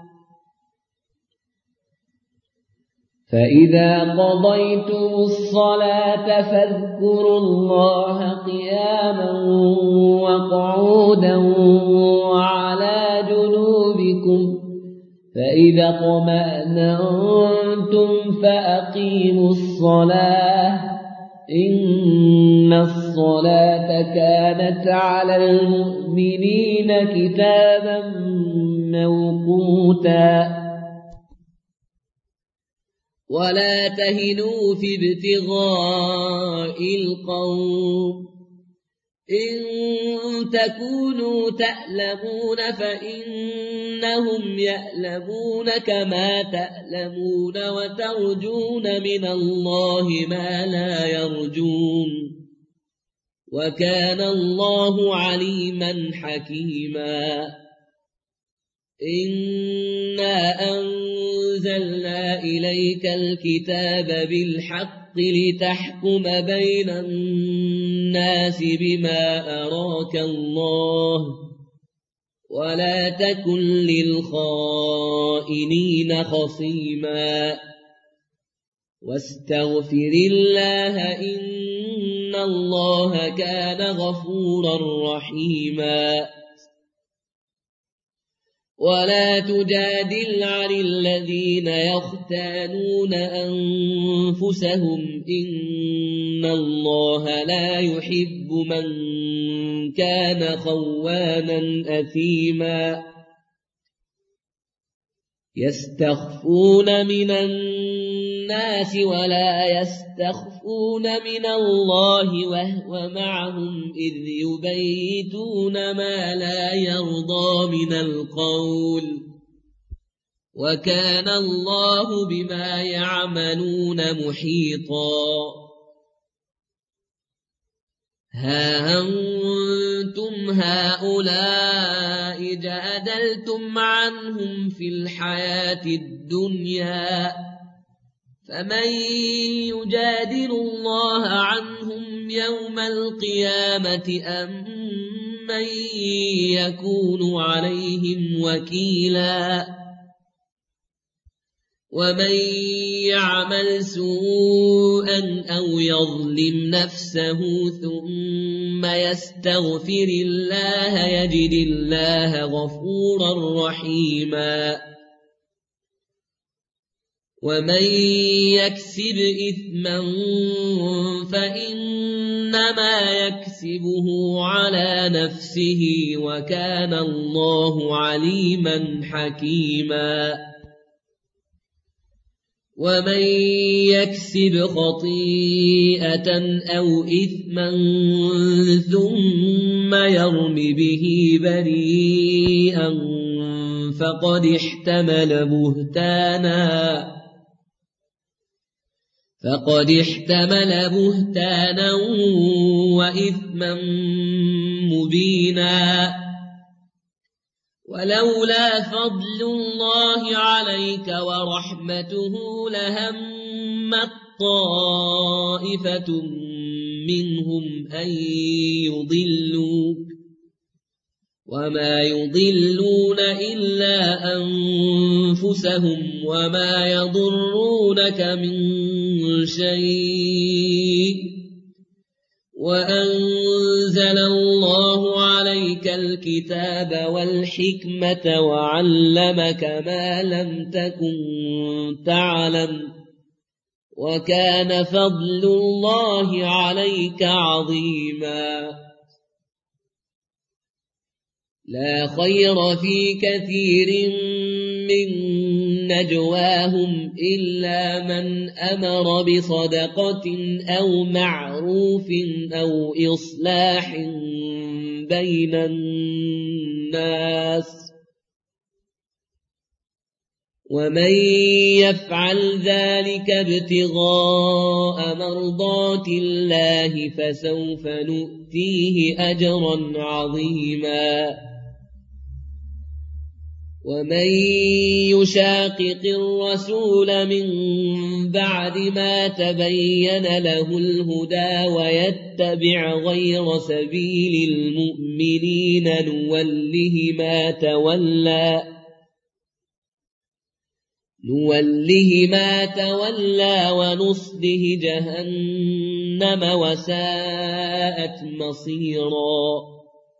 فإذا قضيتم الصلاة فاذكروا الله قياما وقعودا وعلى جنوبكم فإذا اطمأننتم فأقيموا الصلاة إن الصلاة كانت على المؤمنين كتابا موقوتا ولا تهنوا في ابتغاء القوم إن تكونوا تألمون فإنهم يألمون كما تألمون وترجون من الله ما لا يرجون وكان الله عليما حكيما إنا أنزلنا إليك الكتاب بالحق لتحكم بين الناس بما أراك الله ولا تكن للخائنين خصيما واستغفر الله إن الله كان غفورا رحيما ولا تجادل عن الذين يختانون أنفسهم إن الله لا يحب من كان خوانا أثيما يستخفون من الناس ولا يستخفون من الله وهو معهم إذ يبيتون ما لا يرضى من القول وكان الله بما يعملون محيطا ها أنتم هؤلاء جادلتم عنهم في الحياة الدنيا فمن يجادل الله عنهم يوم القيامة أم من يكون عليهم وكيلا ومن يعمل سوءا أو يظلم نفسه ثم يستغفر الله يجد الله غفورا رحيما ومن يكسب إثما فإنما يكسبه على نفسه وكان الله عليما حكيما ومن يكسب خطيئة أو إثما ثم يرم به بريئا فقد احتمل بهتانا وإثما مبينا ولولا فضل الله عليك ورحمته لهمت طائفة منهم أن يضلوك وما يضلون إلا أنفسهم وما يضرونك من شيء وأنزل الله عليك الكتاب والحكمة وعلمك ما لم تكن تعلم وكان فضل الله عليك عظيما لا خير في كثير من نجواهم إلا من أمر بصدقة أو معروف أو إصلاح بين الناس ومن يفعل ذلك ابتغاء مرضات الله فسوف نؤتيه أجرا عظيما ومن يشاقق الرسول من بعد ما تبين له الهدى ويتبع غير سبيل المؤمنين نوله ما تولى ونصله جهنم وساءت مصيرا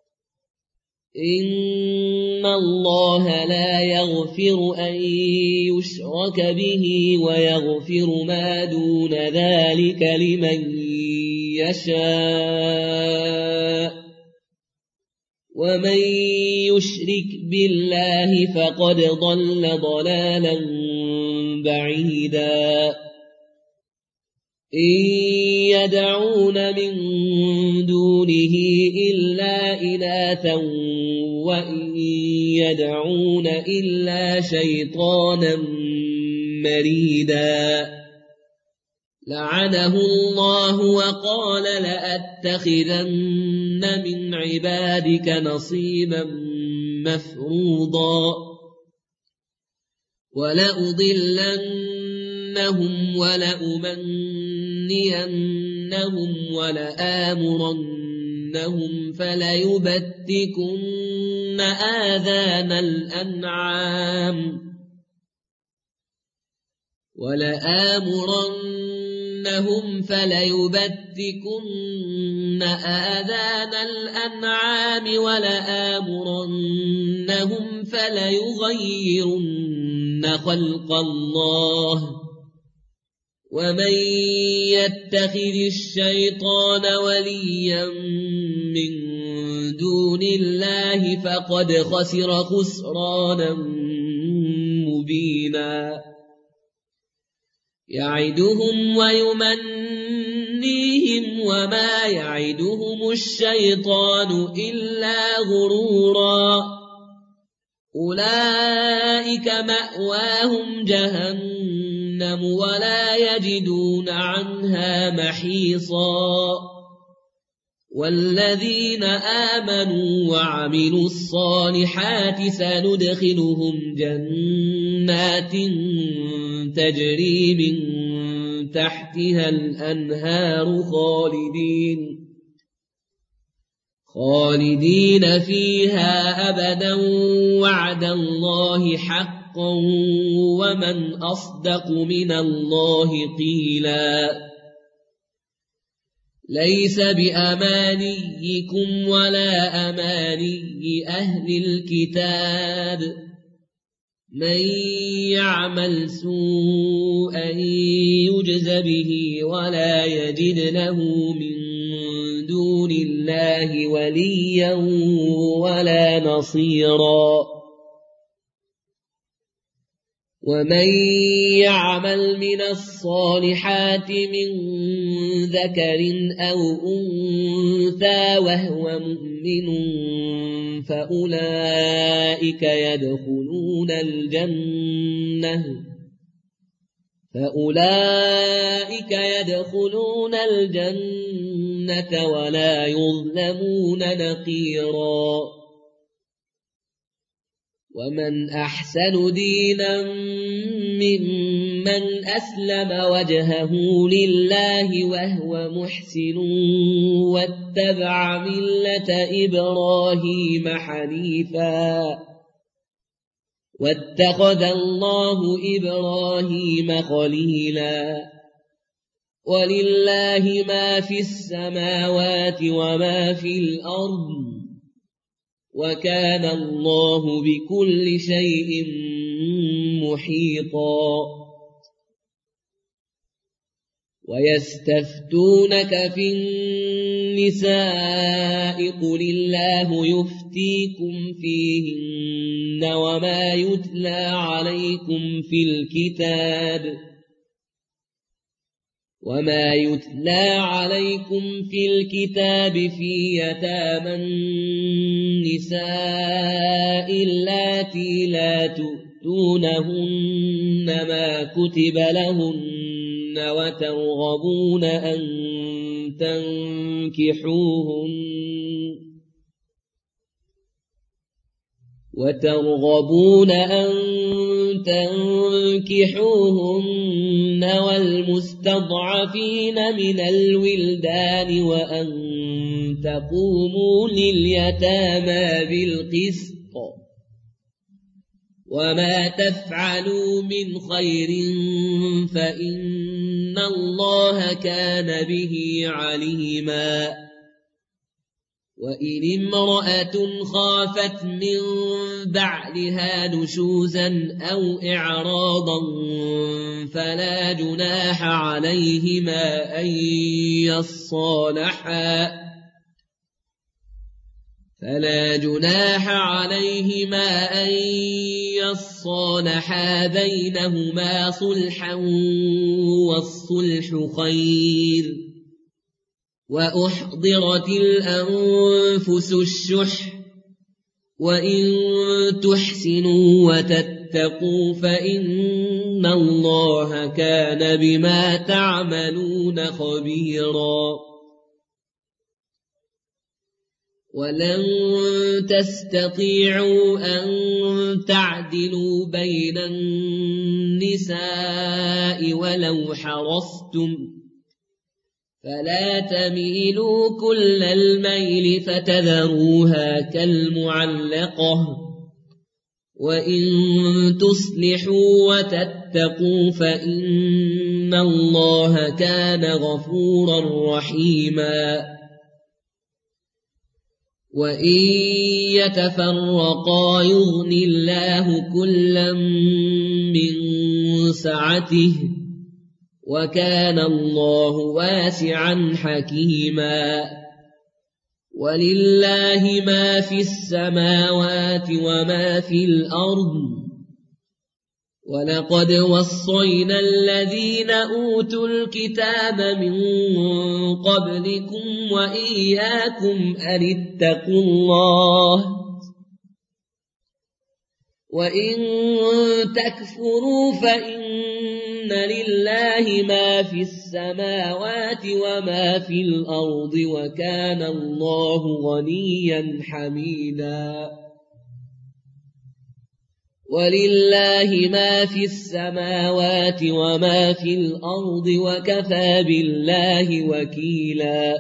إن الله لا يغفر أن يشرك به ويغفر ما دون ذلك لمن يشاء ومن يشرك بالله فقد ضل ضلالا بعيدا إن يدعون من دونه إلا إناثا وإن يدعون إلا شيطانا مريدا لعنه الله وقال لأتخذن من عبادك نصيبا مفروضا ولأضلنهم ولأمنينهم ولآمرنهم فليبتكن آذان الأنعام ولآمرنهم فليغيرن خلق الله ومن يتخذ الشيطان وليا من دون الله فقد خسر خسرانا مبينا يعدهم ويمنيهم وما يعدهم الشيطان إلا غرورا أولئك مأواهم جهنم ولا يجدون عنها محيصا والذين آمنوا وعملوا الصالحات سندخلهم جنات تجري من تحتها الأنهار خالدين فيها أبدا وعد الله حقا ومن أصدق من الله قيلا ليس بأمانيكم ولا أماني أهل الكتاب من يعمل سوءا يجز به ولا يجد له من دون الله وليا ولا نصيرا ومن يعمل من الصالحات من ذكر أو أنثى وهو مؤمن فأولئك يدخلون الجنة ولا يظلمون نقيرا ومن أحسن دينا ممن أسلم وجهه لله وهو محسن واتبع ملة إبراهيم حنيفا واتخذ الله إبراهيم خليلا ولله ما في السماوات وما في الأرض وكان الله بكل شيء محيطا ويستفتونك في النساء قل الله يفتيكم فيهن وما يتلى عليكم في الكتاب في يتامى النساء اللاتي لا تؤتونهن ما كتب لهن وترغبون أن تنكحوهن والمستضعفين من الولدان وأن تقوموا لليتامى بالقسط وما تفعلوا من خير فإن الله كان به عليما وإن امرأة خافت من بعلها نشوزا أو إعراضا فلا جناح عليهما أن يصالحا بينهما صلحا والصلح خير وأحضرت الأنفس الشح وإن تحسنوا وتتقوا فإن الله كان بما تعملون خبيرا ولن تستطيعوا أن تعدلوا بين النساء ولو حرصتم فلا تميلوا كل الميل فتذروها كالمعلقة وإن تصلحوا وتتقوا فإن الله كان غفورا رحيما وإن يتفرقا يغن الله كلا من سعته وكان الله واسعا حكيما ولله ما في السماوات وما في الأرض ولقد وصينا الذين أوتوا الكتاب من قبلكم وإياكم أن اتقوا الله وإن تكفروا فإن لله ما في السماوات وما في الأرض وكان الله غنيا حميدا ولله ما في السماوات وما في الأرض وكفى بالله وكيلا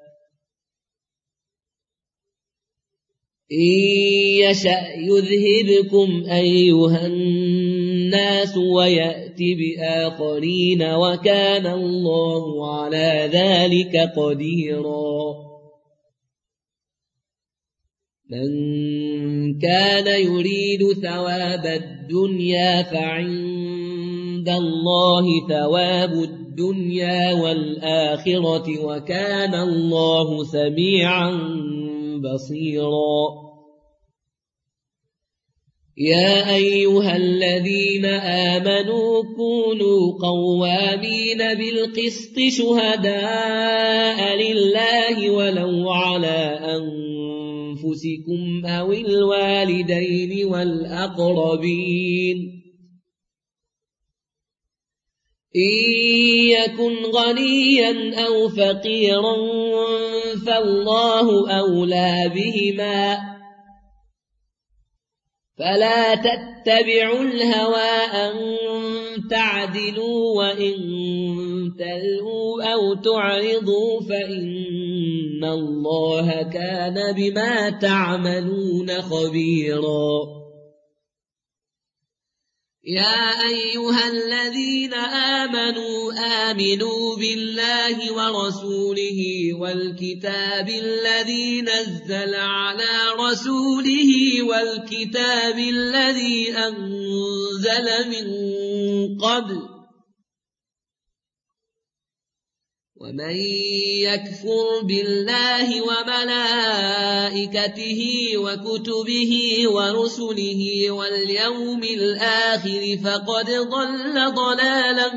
إن يشأ يذهبكم أيها الناس ويأت بآخرين وكان الله على ذلك قديرا من كان يريد ثواب الدنيا فعند الله ثواب الدنيا والآخرة وكان الله سميعا بصيرا يا أيها الذين آمنوا كونوا قوامين بالقسط شهداء لله ولو على أنفسكم أو الوالدين والأقربين إن يكن غنيا أو فقيرا فالله أولى بهما فلا تتبعوا الهوى أن تعدلوا وإن تلؤوا أو تعرضوا فإن الله كان بما تعملون خبيرا يا أيها الذين آمنوا بالله ورسوله والكتاب الذي نزل على رسوله والكتاب الذي أنزل من قبل ومن يكفر بالله وملائكته وكتبه ورسله واليوم الآخر فقد ضل ضلالا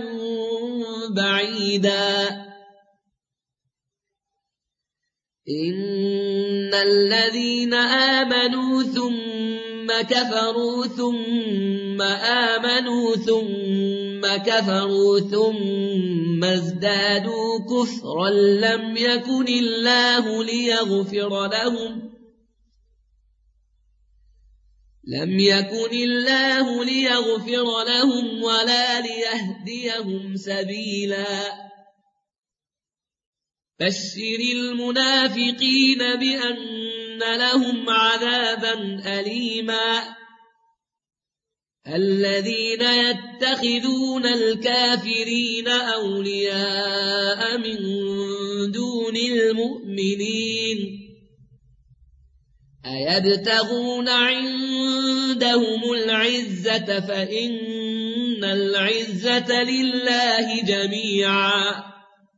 بعيدا إن الذين آمنوا ثم كفروا ثم آمنوا ثم كفروا ثم ازدادوا كفرا لم يكن الله ليغفر لهم ولا ليهديهم سبيلا بشر المنافقين بأن لهم عذابا أليما الذين يتخذون الكافرين أولياء من دون المؤمنين أيبتغون عندهم العزة فإن العزة لله جميعا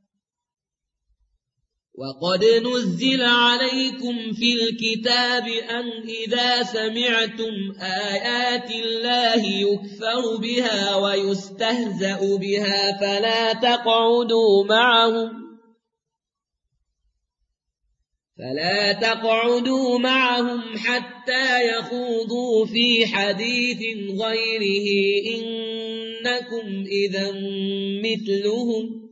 وقد نزل عليكم في الكتاب أن إذا سمعتم آيات الله يكفر بها ويستهزأ بها فلا تقعدوا معهم حتى يخوضوا في حديث غيره إنكم إذا مثلهم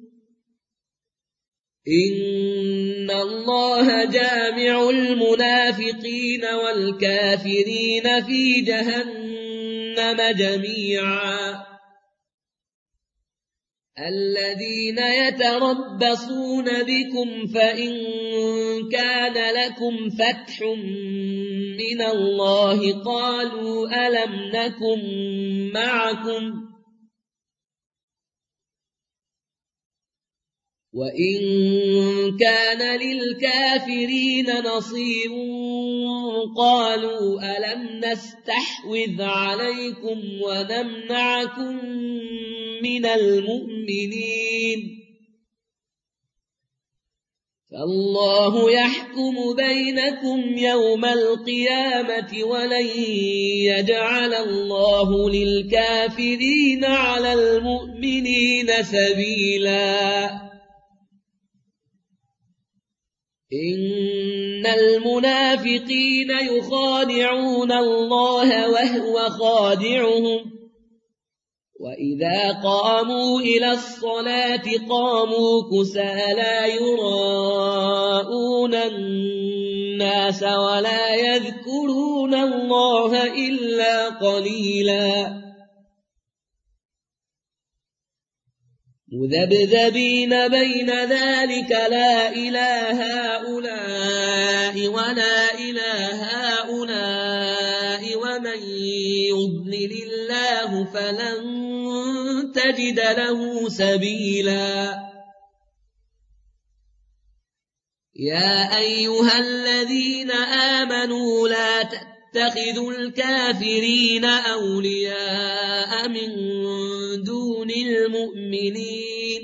إن الله جامع المنافقين والكافرين في جهنم جميعا الذين يتربصون بكم فإن كان لكم فتح من الله قالوا ألم نكن معكم وإن كان للكافرين نصيب قالوا ألم نستحوذ عليكم ونمنعكم من المؤمنين فالله يحكم بينكم يوم القيامة ولن يجعل الله للكافرين على المؤمنين سبيلا إن المنافقين يخادعون الله وهو خادعهم وإذا قاموا إلى الصلاة قاموا كسالى يراءون الناس ولا يذكرون الله إلا قليلا مذبذبين بين ذلك لا إله هؤلاء ولا إله هؤلاء ومن يضلل الله فلن تجد له سبيلا يا أيها الذين آمنوا لا تتخذوا الكافرين أولياء من دون المؤمنين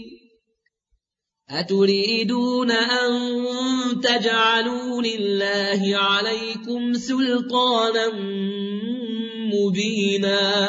أتريدون أن تجعلوا لله عليكم سلطانا مبينا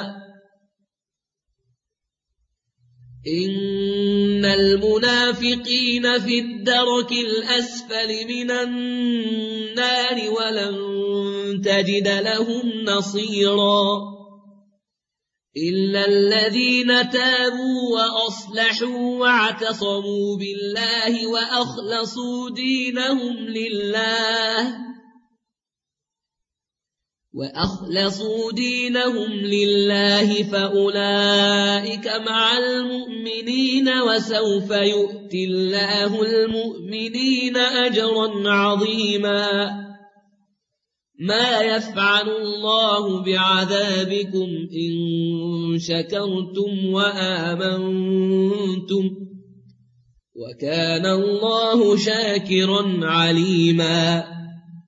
إن المنافقين في الدرك الأسفل من النار ولن تجد لهم نصيرا إلا الذين تابوا وأصلحوا واعتصموا بالله وأخلصوا دينهم لله وأخلصوا دينهم لله فأولئك مع المؤمنين وسوف يؤتي الله المؤمنين أجرا عظيما ما يفعل الله بعذابكم إن شكرتم وآمنتم وكان الله شاكرا عليما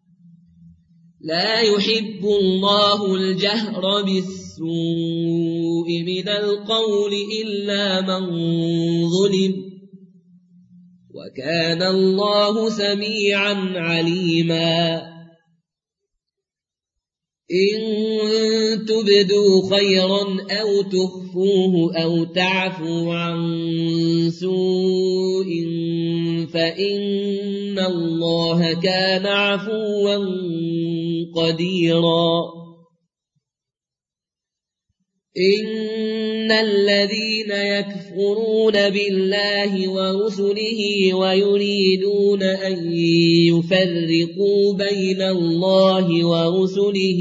لا يحب الله الجهر بالسوء من القول إلا من ظلم وكان الله سميعا عليما إن تبدوا خيرا أو تخفوه أو تعفوا عن سوء فإن الله كان عفوا قديرا إن الذين يكفرون بالله ورسله ويريدون أن يفرقوا بين الله ورسله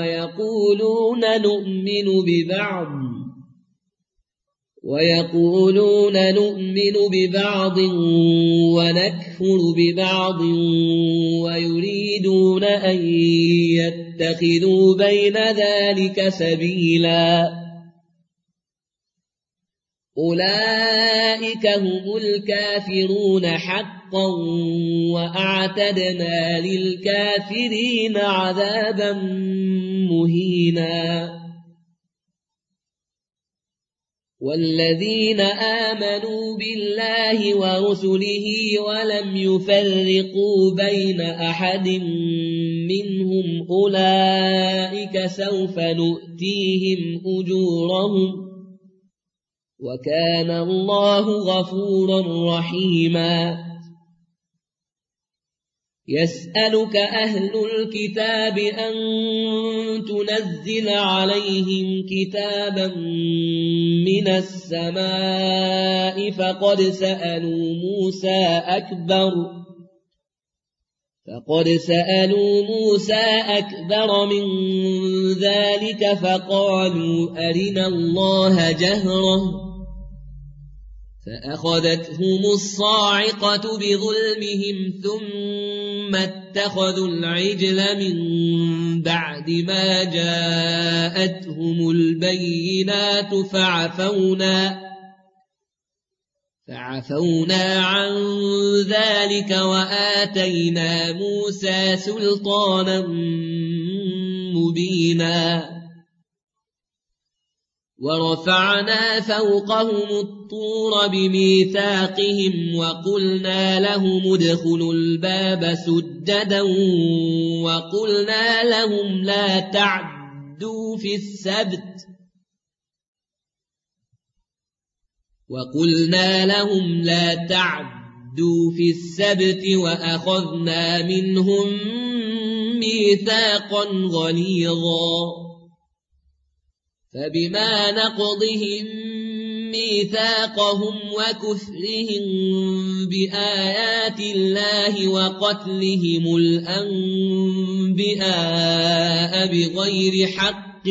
ويقولون نؤمن ببعض ونكفر ببعض ويريدون أن يتخذوا بين ذلك سبيلا أولئك هم الكافرون حقا وأعتدنا للكافرين عذابا مهينا والذين آمنوا بالله ورسله ولم يفرقوا بين أحد منهم أولئك سوف نؤتيهم أجورهم وكان الله غفورا رحيما يسألك أهل الكتاب أن تنزل عليهم كتابا من السماء فقد سألوا موسى أكبر من ذلك فقالوا أرنا الله جهرة فأخذتهم الصاعقة بظلمهم ثم اتخذوا العجل من بعد ما جاءتهم البينات فعفونا عن ذلك وآتينا موسى سلطانا مبينا ورفعنا فوقهم الطور بميثاقهم وقلنا لهم ادخلوا الباب سجدا وقلنا لهم لا تعدوا في السبت وأخذنا منهم ميثاقا غليظا فبما نقضهم ميثاقهم وكفرهم بآيات الله وقتلهم الأنبياء بغير حق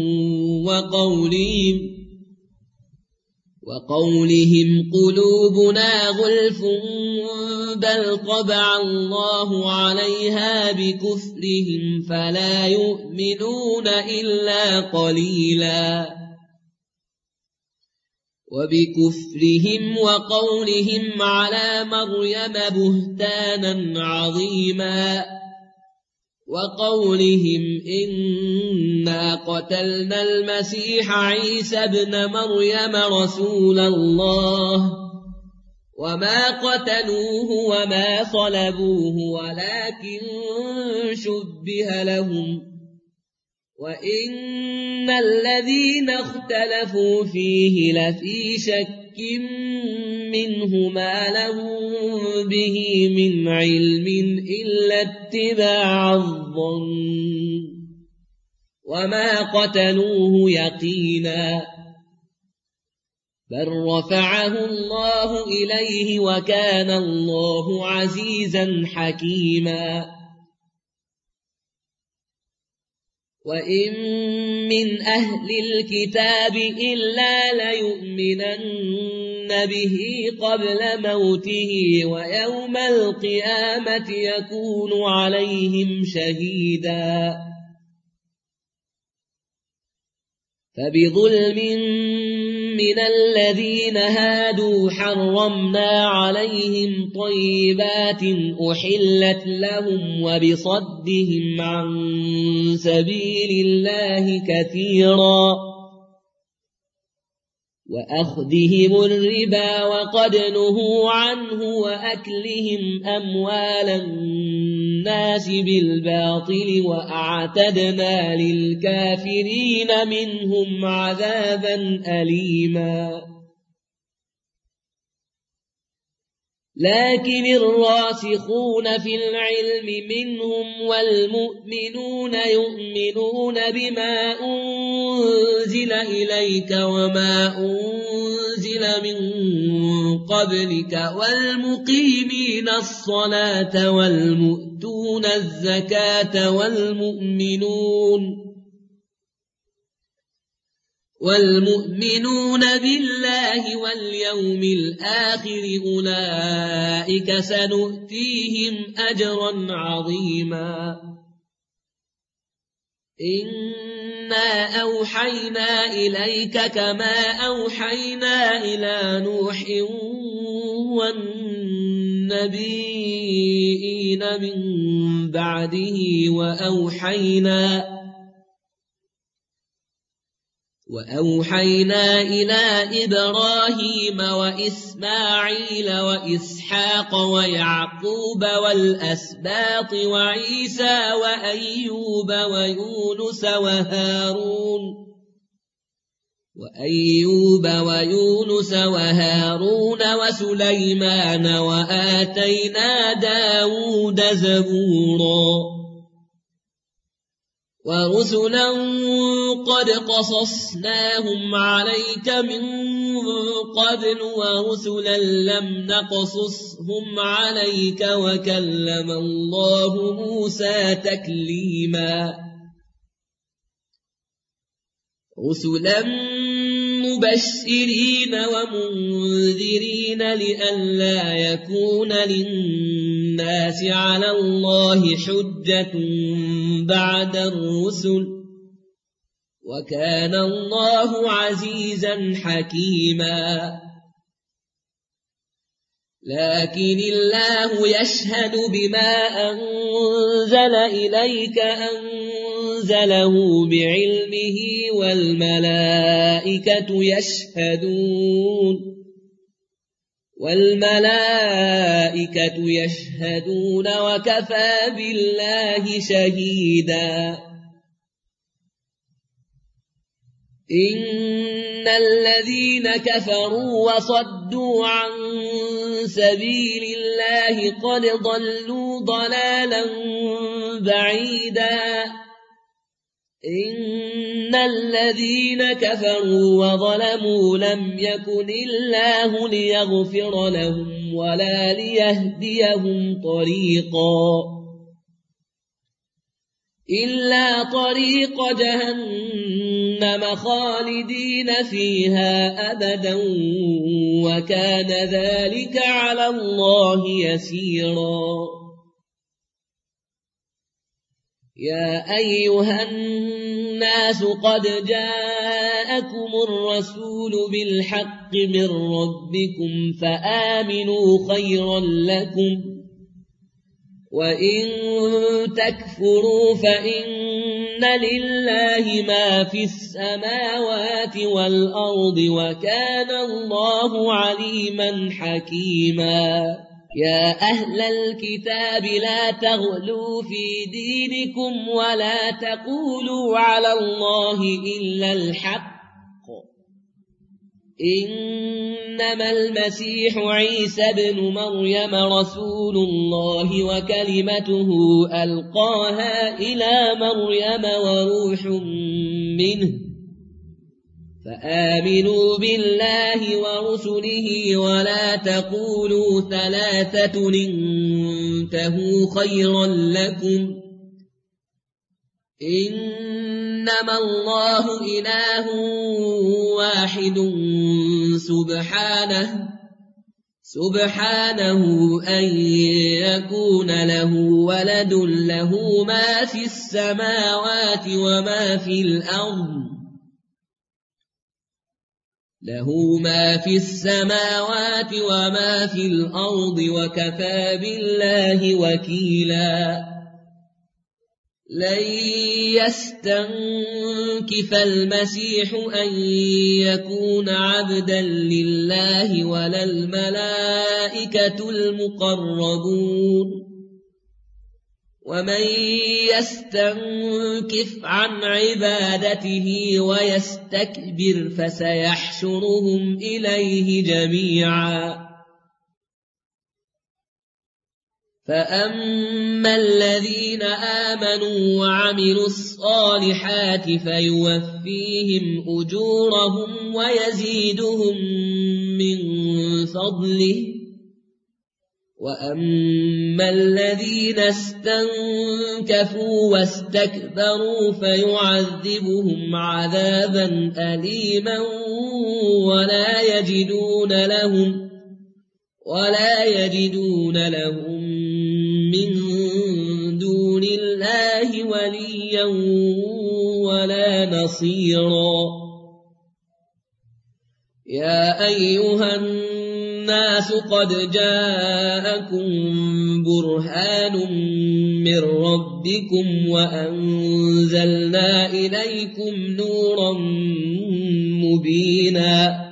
وقولهم قلوبنا غلف بل طبع الله عليها بكفرهم فلا يؤمنون إلا قليلا وبكفرهم وقولهم على مريم بهتانا عظيما وقولهم إنا قتلنا المسيح عيسى ابن مريم رسول الله وما قتلوه وما صلبوه ولكن شبه لهم وإن الذين اختلفوا فيه لفي شك منه ما لهم به من علم إلا اتباع الظن وما قتلوه يقينا بل رفعه الله إليه وكان الله عزيزا حكيما وإن من أهل الكتاب إلا ليؤمنن به قبل موته ويوم القيامة يكون عليهم شهيدا فبظلم من الذين هادوا حرمنا عليهم طيبات أحلت لهم وبصدهم عن سبيل الله كثيرا وأخذهم الربا وقد نهوا عنه وأكلهم أموال الناس بالباطل وأعتدنا للكافرين منهم عذابا أليما لكن الراسخون في العلم منهم والمؤمنون يؤمنون بما أنزل إليك وما أنزل من قبلك والمقيمين الصلاة والمؤتون الزكاة والمؤمنون بالله واليوم الآخر أولئك سنؤتيهم أجرا عظيما إنا أوحينا إليك كما أوحينا إلى نوح والنبيين من بعده وأوحينا إلى إبراهيم وإسماعيل وإسحاق ويعقوب والأسباط وعيسى وأيوب ويونس وهارون وسليمان وآتينا داود زبورا ورسلا قد قصصناهم عليك من قبل ورسلا لم نقصصهم عليك وكلم الله موسى تكليما رسلا مبشرين ومنذرين لئلا يكون للناس على الله حجة بعد الرسل وكان الله عزيزا حكيما لكن الله يشهد بما أنزل إليك أنزله بعلمه والملائكة يشهدون وكفى بالله شهيدا إن الذين كفروا وصدوا عن سبيل الله قد ضلوا ضلالا بعيدا إن الذين كفروا وظلموا لم يكن الله ليغفر لهم ولا ليهديهم طريقا إلا طريق جهنم خالدين فيها أبدا وكان ذلك على الله يسيرا يا أيها الناس قد جاءكم الرسول بالحق من ربكم فآمنوا خيرا لكم وإن تكفروا فإن لله ما في السماوات والأرض وكان الله عليما حكيما يا أهل الكتاب لا تغلوا في دينكم ولا تقولوا على الله إلا الحق إنما المسيح عيسى ابن مريم رسول الله وكلمته ألقاها إلى مريم وروح منه فآمنوا بالله ورسله ولا تقولوا ثلاثة انتهوا خيرا لكم إنما الله إله واحد سبحانه أن يكون له ولد له ما في السماوات وما في الأرض وكفى بالله وكيلا لن يستنكف المسيح أن يكون عبدا لله ولا الملائكة المقربون ومن يستنكف عن عبادته ويستكبر فسيحشرهم إليه جميعا فأما الذين آمنوا وعملوا الصالحات فيوفيهم أجورهم ويزيدهم من فضله وأما الذين استنكفوا واستكبروا فيعذبهم عذابا أليما ولا يجدون لهم من دون الله وليا ولا نصيرا يا أيها الناس قد جاءكم برهان من ربكم وأنزلنا إليكم نورا مبينا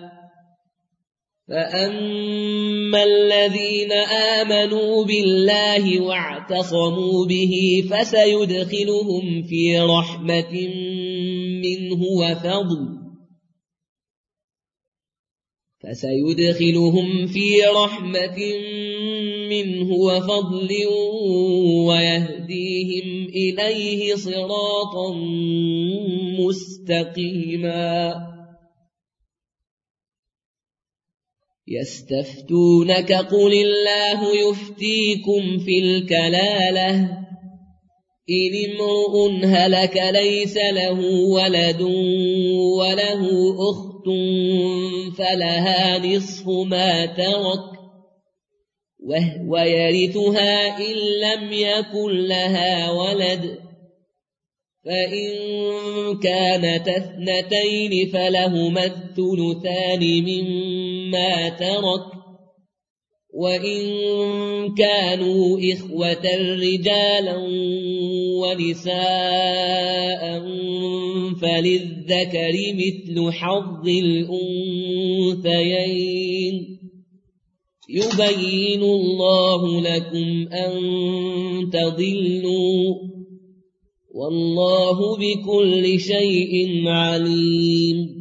فأما الذين آمنوا بالله واعتصموا به فسيدخلهم في رحمة منه وفضل ويهديهم إليه صراطا مستقيما يستفتونك قل الله يفتيكم في الكلالة إن امرؤ هلك ليس له ولد وله أخت فلها نصف ما ترك وهو يرثها إن لم يكن لها ولد فإن كانت اثنتين فلهما الثلثان مما ترك وإن كانوا إخوة رجالا ونساء فللذكر مثل حظ الأنثيين يبين الله لكم أن تضلوا والله بكل شيء عليم